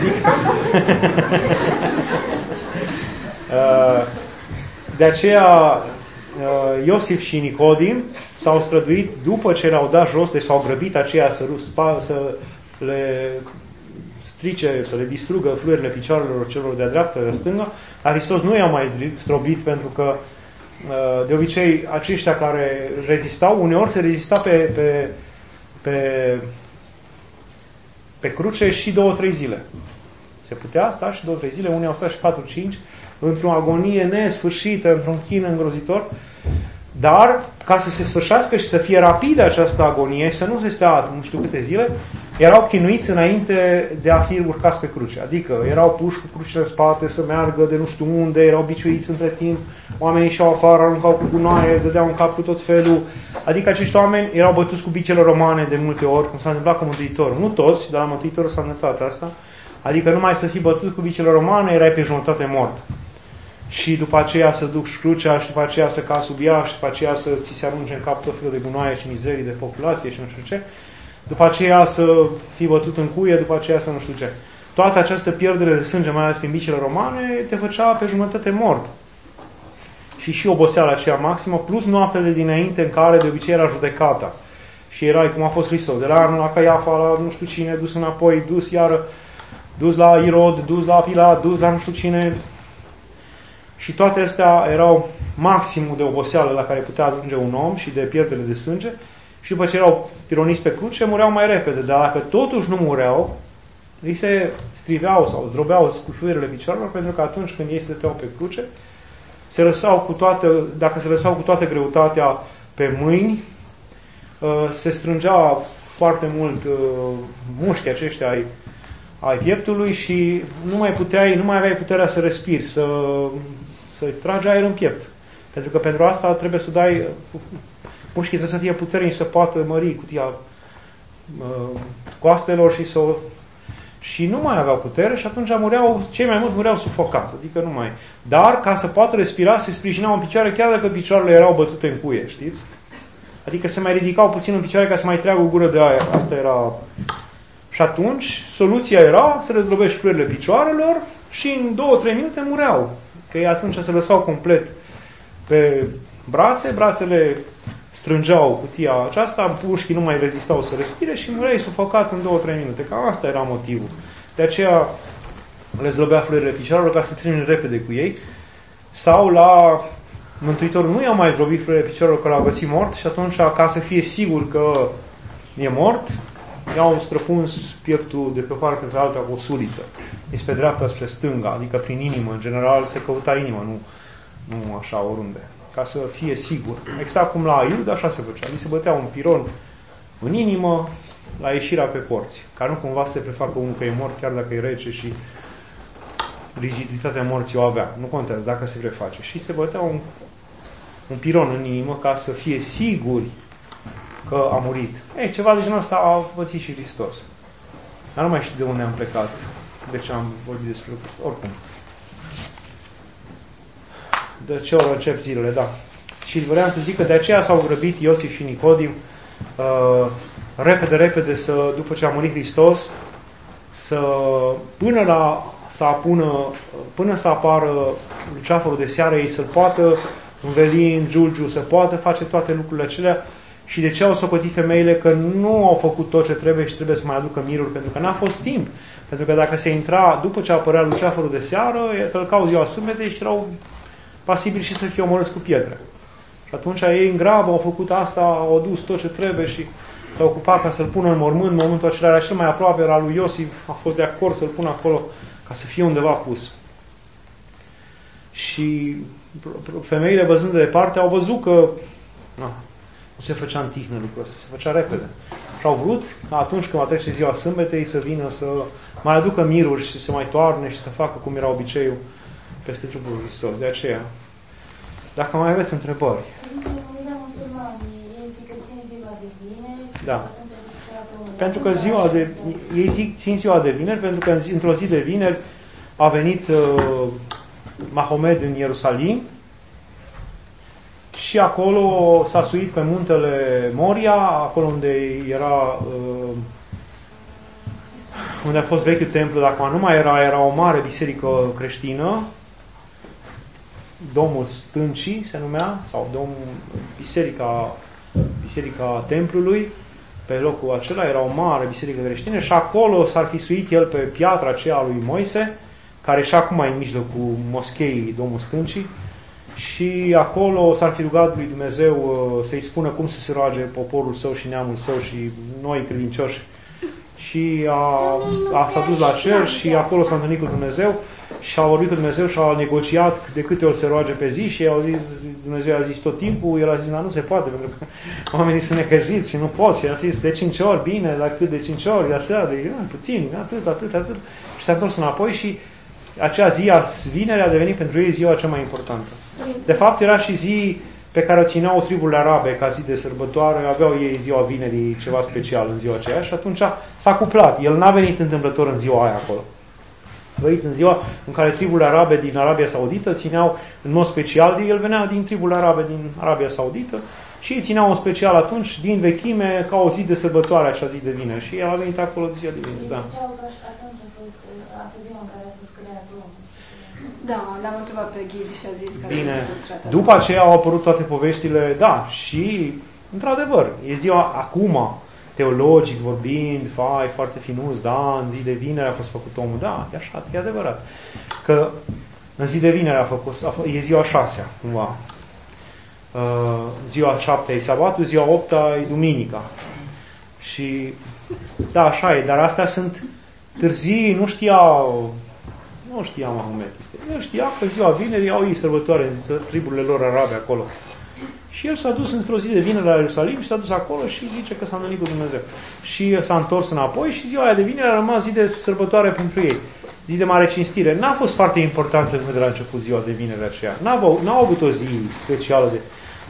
uh, de aceea, uh, Iosif și Nicodim s-au străduit, după ce le-au dat jos, deci s-au grăbit aceia să, ruspa, să le strice, să le distrugă fluierile picioarelor celor de-a dreapta, de-a stângă, dar Hristos nu i-a mai zdrobit, pentru că de obicei aceștia care rezistau, uneori se rezista pe, pe, pe, pe cruce și două, trei zile. Se putea sta și două, trei zile, unii au stat și patru, cinci, într-o agonie nesfârșită, într-un chin îngrozitor. Dar, ca să se sfârșească și să fie rapidă această agonie și să nu se stea nu știu câte zile, erau chinuiți înainte de a fi urcați pe cruce. Adică erau puși cu crucile în spate să meargă de nu știu unde, erau biciuiți între timp, oamenii ieșeau afară, aruncau cu gunoaie, dădeau în cap cu tot felul. Adică acești oameni erau bătuți cu bicele romane de multe ori, cum s-a întâmplat cu Mântuitorul. Nu toți, dar la Mântuitorul s-a întâmplat asta. Adică numai să fii bătut cu bicele romane, erai pe jumătate mort. Și după aceea să duci crucea și după aceea să cazi sub ea și după aceea să ți se arunce în cap tot felul de gunoaie și mizerii de populație și nu știu ce. După aceea să fii bătut în cuie, după aceea să nu știu ce. Toată această pierdere de sânge, mai ales prin bicile romane, te făcea pe jumătate mort. Și și oboseala aceea maximă, plus noaptele dinainte în care de obicei era judecata. Și erai cum a fost Hristos, de la la Caiafa, la nu știu cine, dus înapoi, dus iară, dus la Irod, dus la Pilat, dus la nu știu cine. Și toate astea erau maximul de oboseală la care putea ajunge un om și de pierdere de sânge. Și după ce erau pironiți pe cruce, mureau mai repede. Dar dacă totuși nu mureau, ei se striveau sau zdrobeau cu fluierele picioarelor, pentru că atunci când ei stăteau pe cruce, se lăsau cu toată, dacă se lăsau cu toată greutatea pe mâini, se strângea foarte mult mușchii aceștia ai, ai pieptului și nu mai puteai, nu mai aveai puterea să respiri, să, să tragi aer în piept. Pentru că pentru asta trebuie să dai mușchii trebuie să fie puternici să poată mări cutia uh, coastelor și să o... Și nu mai aveau putere și atunci mureau, cei mai mulți mureau sufocați, adică nu mai... Dar, ca să poată respira, se sprijineau în picioare, chiar dacă picioarele erau bătute în cuie, știți? Adică se mai ridicau puțin în picioare ca să mai treagă o gură de aer. Asta era... Și atunci, soluția era să rezolvești fluierile picioarelor și în două, trei minute mureau. Că atunci se lăsau complet pe brațe, brațele strângeau cutia aceasta, pușchii nu mai rezistau să respire și mureai sufocat în două, trei minute. Cam asta era motivul. De aceea le zdrobea fluierile picioarelor ca să termine repede cu ei. Sau la Mântuitorul nu i-a mai zdrobit fluierile picioarelor că l-a găsit mort și atunci, ca să fie sigur că e mort, i-au străpuns pieptul de pe parte pe alta cu o suliță. Dinspre dreapta spre stânga, adică prin inimă. În general se căuta inima, nu, nu așa oriunde. Ca să fie sigur. Exact cum la Aiud, așa se făcea. Li se bătea un piron în inimă la ieșirea pe porți. Ca nu cumva să se prefacă unul că e mort, chiar dacă e rece și rigiditatea morții o avea. Nu contează dacă se preface. Și se bătea un, un piron în inimă ca să fie siguri că a murit. Ei, ceva de genul ăsta a pățit și Hristos. Dar nu mai știu de unde am plecat. De ce am vorbit despre lucruri. Oricum. De ce ori încep zilele, da. Și vreau să zic că de aceea s-au grăbit Iosif și Nicodim uh, repede, repede, să, după ce a murit Hristos, să până la să apună, până să apară luceafărul de seară, ei să poată înveli în giulgiu, să poată face toate lucrurile acelea. Și de ce au socotit femeile? Că nu au făcut tot ce trebuie și trebuie să mai aducă mirul, pentru că n-a fost timp. Pentru că dacă se intra, după ce apărea luceafărul de seară, călcau ziua sâmbetei și erau pasibili și să fie omorâți cu pietre. Și atunci ei în grabă au făcut asta, au dus tot ce trebuie și s-au ocupat ca să-l pună în mormânt. În momentul acela era cel mai aproape, era lui Iosif, a fost de acord să-l pună acolo ca să fie undeva pus. Și femeile, văzând de departe, au văzut că na, nu se făcea în tihnă lucrul ăsta, se făcea repede. Și au vrut ca atunci când va trece ziua sâmbetei să vină să mai aducă miruri și să se mai toarne și să facă cum era obiceiul peste trupul lui Hristos. De aceea, dacă mai aveți întrebări. Da. Pentru că ziua de, ei zic, țin ziua de vineri, pentru că într-o zi de vineri a venit uh, Mahomed în Ierusalim și acolo s-a suit pe muntele Moria, acolo unde era uh, unde a fost vechiul templu, dacă nu mai era, era o mare biserică creștină, Domul Stâncii se numea, sau Domul, biserica, biserica templului. Pe locul acela era o mare biserică creștină și acolo s-ar fi suit el pe piatra aceea lui Moise, care și acum e în mijlocul moscheii Domul Stâncii, și acolo s-ar fi rugat lui Dumnezeu să-i spună cum să se roage poporul său și neamul său și noi credincioși. Și a, a, s-a dus la cer și acolo s-a întâlnit cu Dumnezeu și a vorbit cu Dumnezeu și a negociat de câte ori se roage pe zi și au zis, Dumnezeu a zis tot timpul, el a zis, nu se poate, pentru că oamenii sunt necăjiți și nu pot. Și a zis, de cinci ori, bine, dar cât de cinci ori, de așa, de puțin, atât, atât, atât. Și s-a întors înapoi și acea zi, a vinerea, a devenit pentru ei ziua cea mai importantă. De fapt, era și zi pe care o țineau triburile arabe ca zi de sărbătoare, aveau ei ziua vinerii ceva special în ziua aceea și atunci s-a cuplat. El n-a venit întâmplător în ziua aia acolo. A venit în ziua în care triburile arabe din Arabia Saudită țineau în mod special, el venea din triburile arabe din Arabia Saudită și ei țineau în special atunci, din vechime, ca o zi de sărbătoare, acea zi de vineri. Și el a venit acolo de ziua de vineri. Da. Da, l-am întrebat pe ghid și a zis că... Bine, după aceea au apărut toate poveștile, da, și, într-adevăr, e ziua acum, teologic vorbind, fai, foarte finuț, da, în zi de vineri a fost făcut omul, da, e așa, e adevărat. Că în zi de vineri a făcut, a fost, e ziua șasea, cumva. Uh, ziua șaptea e sabatul, ziua opta e duminica. Și, da, așa e, dar astea sunt târzii, nu știau... Nu știa Mahomet. El știa că ziua vinerii au ei sărbătoare în triburile lor arabe acolo. Și el s-a dus într-o zi de vineri la Ierusalim și s-a dus acolo și zice că s-a întâlnit cu Dumnezeu. Și s-a întors înapoi și ziua aia de vineri a rămas zi de sărbătoare pentru ei. Zi de mare cinstire. N-a fost foarte important pentru de la început ziua de vineri aceea. N-au, n-au avut o zi specială de...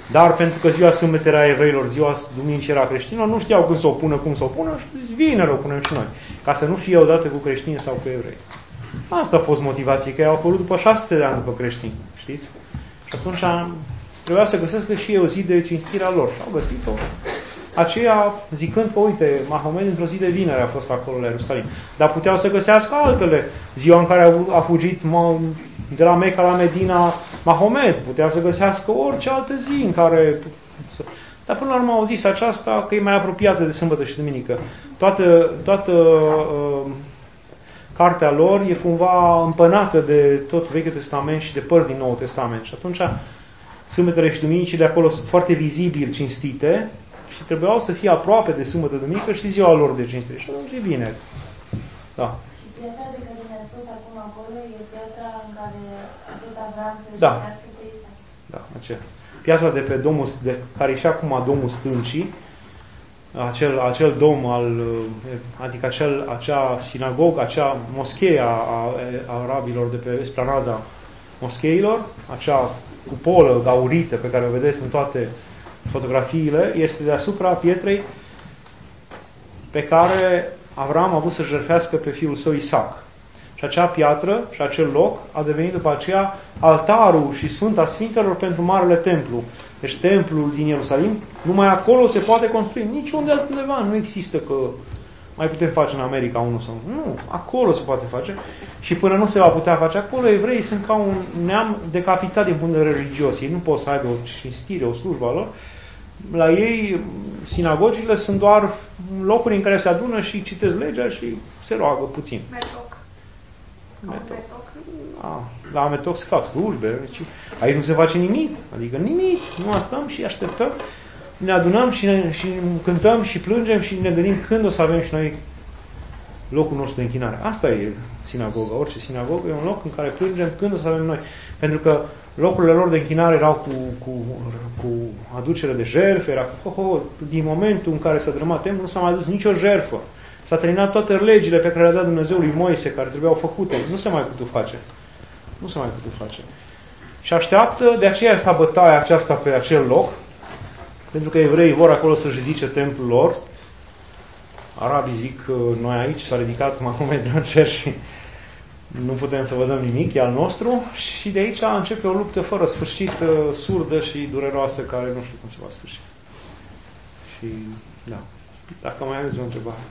Dar pentru că ziua sâmbătă era evreilor, ziua duminică era creștinilor, nu știau când să o pună, cum să o pună și zic, vineri o punem și noi. Ca să nu fie odată cu creștini sau cu evrei. Asta a fost motivație, că ei au apărut după șase sute de ani după creștini, știți? Și atunci trebuia să găsesc și eu o zi de cinstirea lor. Și au găsit-o. Aceea, zicând că, uite, Mahomet într-o zi de vineri a fost acolo la Ierusalim. Dar puteau să găsească altele. Ziua în care a fugit de la Mecca la Medina Mahomet. Puteau să găsească orice altă zi în care... Dar până la urmă au zis aceasta că e mai apropiată de sâmbătă și duminică. Toată, toată uh, cartea lor e cumva împănată de tot Vechiul Testament și de părți din Noul Testament. Și atunci sâmbătele și duminicile acolo sunt foarte vizibil cinstite și trebuiau să fie aproape de sâmbătă, duminică și ziua lor de cinstire. Și atunci e bine. Da. Și piatra de care ne-a spus acum acolo e piatra în care atât Avram să da. judecască pe Isaac. Da, aceea. Piatra de pe domul, de care e și acum domul stâncii, acel, acel dom al, adică acel, acea sinagogă, acea moschee a, a, a arabilor de pe esplanada moscheilor, acea cupolă gaurită pe care o vedeți în toate fotografiile, este deasupra pietrei pe care Avram a vrut să jertfească pe fiul său Isaac. Și acea piatră și acel loc a devenit după aceea altarul și Sfânta Sfintelor pentru Marele Templu. Deci templul din Ierusalim, numai acolo se poate construi. Niciunde altundeva nu există că mai putem face în America unul sau nu. Acolo se poate face. Și până nu se va putea face acolo, evreii sunt ca un neam decapitat din punct de vedere religios. Ei nu pot să aibă o cinstire, o slujbă lor. La ei, sinagogile sunt doar locuri în care se adună și citesc legea și se roagă puțin. Metoc. Metoc. A, la metoc se fac slujbe. Deci aici nu se face nimic. Adică nimic. Nu stăm și așteptăm. Ne adunăm și, ne, și cântăm și plângem și ne gândim când o să avem și noi locul nostru de închinare. Asta e sinagoga. Orice sinagogă e un loc în care plângem când o să avem noi. Pentru că locurile lor de închinare erau cu, cu, cu aducere de jertfe, era cu, oh, oh, din momentul în care s-a drămat templul, nu s-a mai adus nicio jertfă. S-a terminat toate legile pe care le-a dat Dumnezeu lui Moise, care trebuiau făcute. Nu se mai putut face. Nu se mai putut face. Și așteaptă, de aceea s-a bătaia aceasta pe acel loc, pentru că evreii vor acolo să ridice templul lor. Arabii zic, noi aici s-a ridicat Mahomet în cer și nu putem să vă dăm nimic, e al nostru. Și de aici începe o luptă fără sfârșit, surdă și dureroasă, care nu știu cum se va sfârși. Și, da. Dacă mai aveți o întrebare.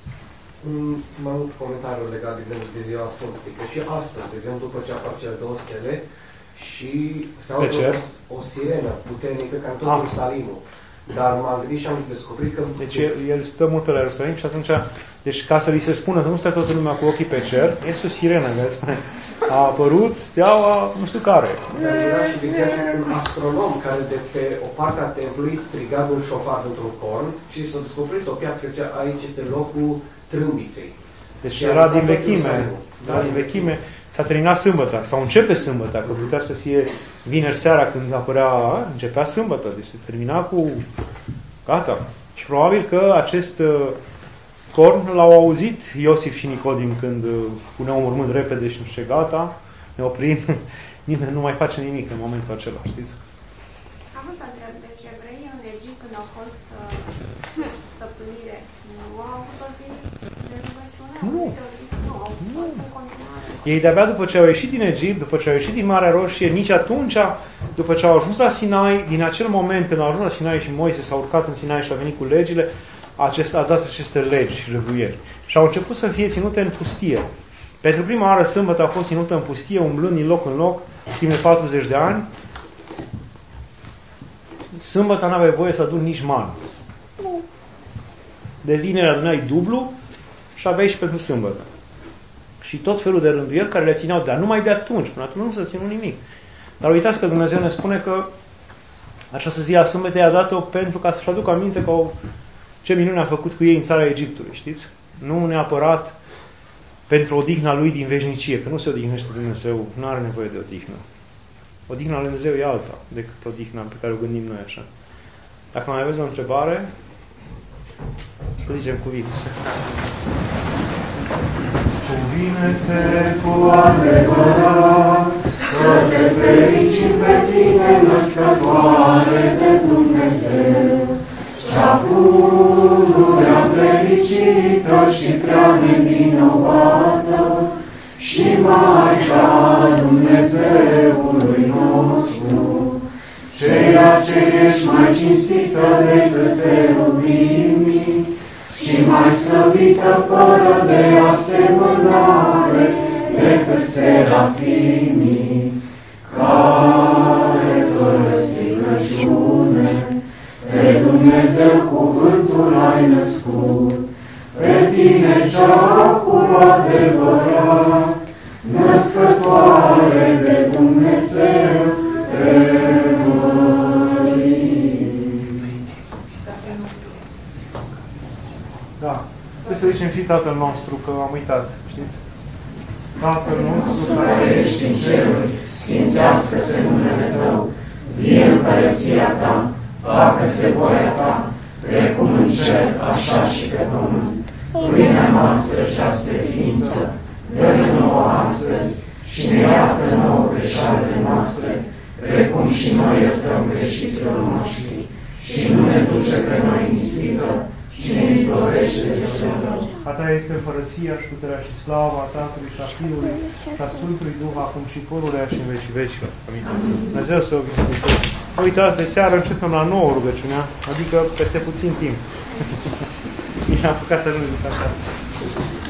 Mai mult comentariu legat, de exemplu, de ziua Sfântă. Că și astăzi, de exemplu, după ce apar cele două stele și s-a auzit o sirenă puternică ca în tot Ierusalimul. Dar m-am gândit și am descoperit că... Deci el, el stă mult pe la Ierusalim și atunci, deci ca să li se spună să nu stă toată lumea cu ochii pe cer, este o sirenă care spune, a apărut steaua nu știu care. Dar era și de exemplu un astronom care de pe o parte a templului striga de un șofar într-un corn și s-a descoperit o piatră ce aici este locul trâmbiței. Deci și era din vechime. Da, din vechime. S-a terminat sâmbătă, sau începe sâmbătă, că putea să fie vineri seara când apărea, începea sâmbătă, deci se termina cu gata. Și probabil că acest corn l-au auzit Iosif și Nicodim când puneau un mormânt repede și nu știu ce, gata, ne oprim, nimeni nu mai face nimic în momentul acela, știți? Am vrut să întreb, deci evreii în Egipt când au fost stăpânire, nu au sosit de rugăciune? Nu. Nu, au fost în continuare. Ei de-abia după ce au ieșit din Egipt, după ce au ieșit din Marea Roșie, nici atunci, după ce au ajuns la Sinai, din acel moment când au ajuns la Sinai și Moise s-a urcat în Sinai și a venit cu legile, acest, a dat aceste legi și râvâieri. Și au început să fie ținute în pustie. Pentru prima oară sâmbătă a fost ținută în pustie, umblând din loc în loc, timp de patruzeci de ani. Sâmbătă n-aveai voie să aduni nici mană. De vineri adunai dublu și aveai și pentru sâmbătă. Și tot felul de rânduieli care le țineau, dar numai de atunci, până atunci nu se ținu nimic. Dar uitați că Dumnezeu ne spune că această zi a sâmbetei a dat-o pentru ca să-și aducă aminte că o, ce minune a făcut cu ei în țara Egiptului, știți? Nu neapărat pentru odihna lui din veșnicie, că nu se odihnește Dumnezeu, nu are nevoie de odihnă. Odihna lui Dumnezeu e alta decât odihna pe care o gândim noi așa. Dacă mai aveți o întrebare, să zicem cuvinte. Cuvine-se cu adevărat, să te fericim pe tine, născătoare de Dumnezeu, cea pururea fericită și prea nevinovată, și Maica Dumnezeului nostru, ceea ce ești mai cinstită decât cherubimii și mai slăvită fără de asemănare decât serafimii, care fără stricăciune pe Dumnezeu cuvântul ai născut, pe tine cea cu adevărat, născătoare de Dumnezeu, te mărim. Da. Trebuie să zicem și Tatăl nostru, că am uitat, știți? Tatăl nostru care ești în ceruri, sfințească-se numele Tău, vie împărăția Ta, facă-se voia Ta, precum în cer, așa și pe pământ. Pâinea noastră cea spre ființă, dă-ne nouă astăzi și ne iartă nouă greșalele noastre, precum și noi iertăm greșiților noștri. Și nu ne duce pe noi în ispită, și ne izbăvește de cel rău. A Ta este împărăția și puterea și slava a Tatălui și a Fiului și a Sfântului Duh, acum și pururea și în vecii vecilor. Amin. Dumnezeu să o binecuvânteze. Uitați, de seară începem la nouă rugăciunea, adică peste puțin timp. Mi-am apucat să nu zic așa.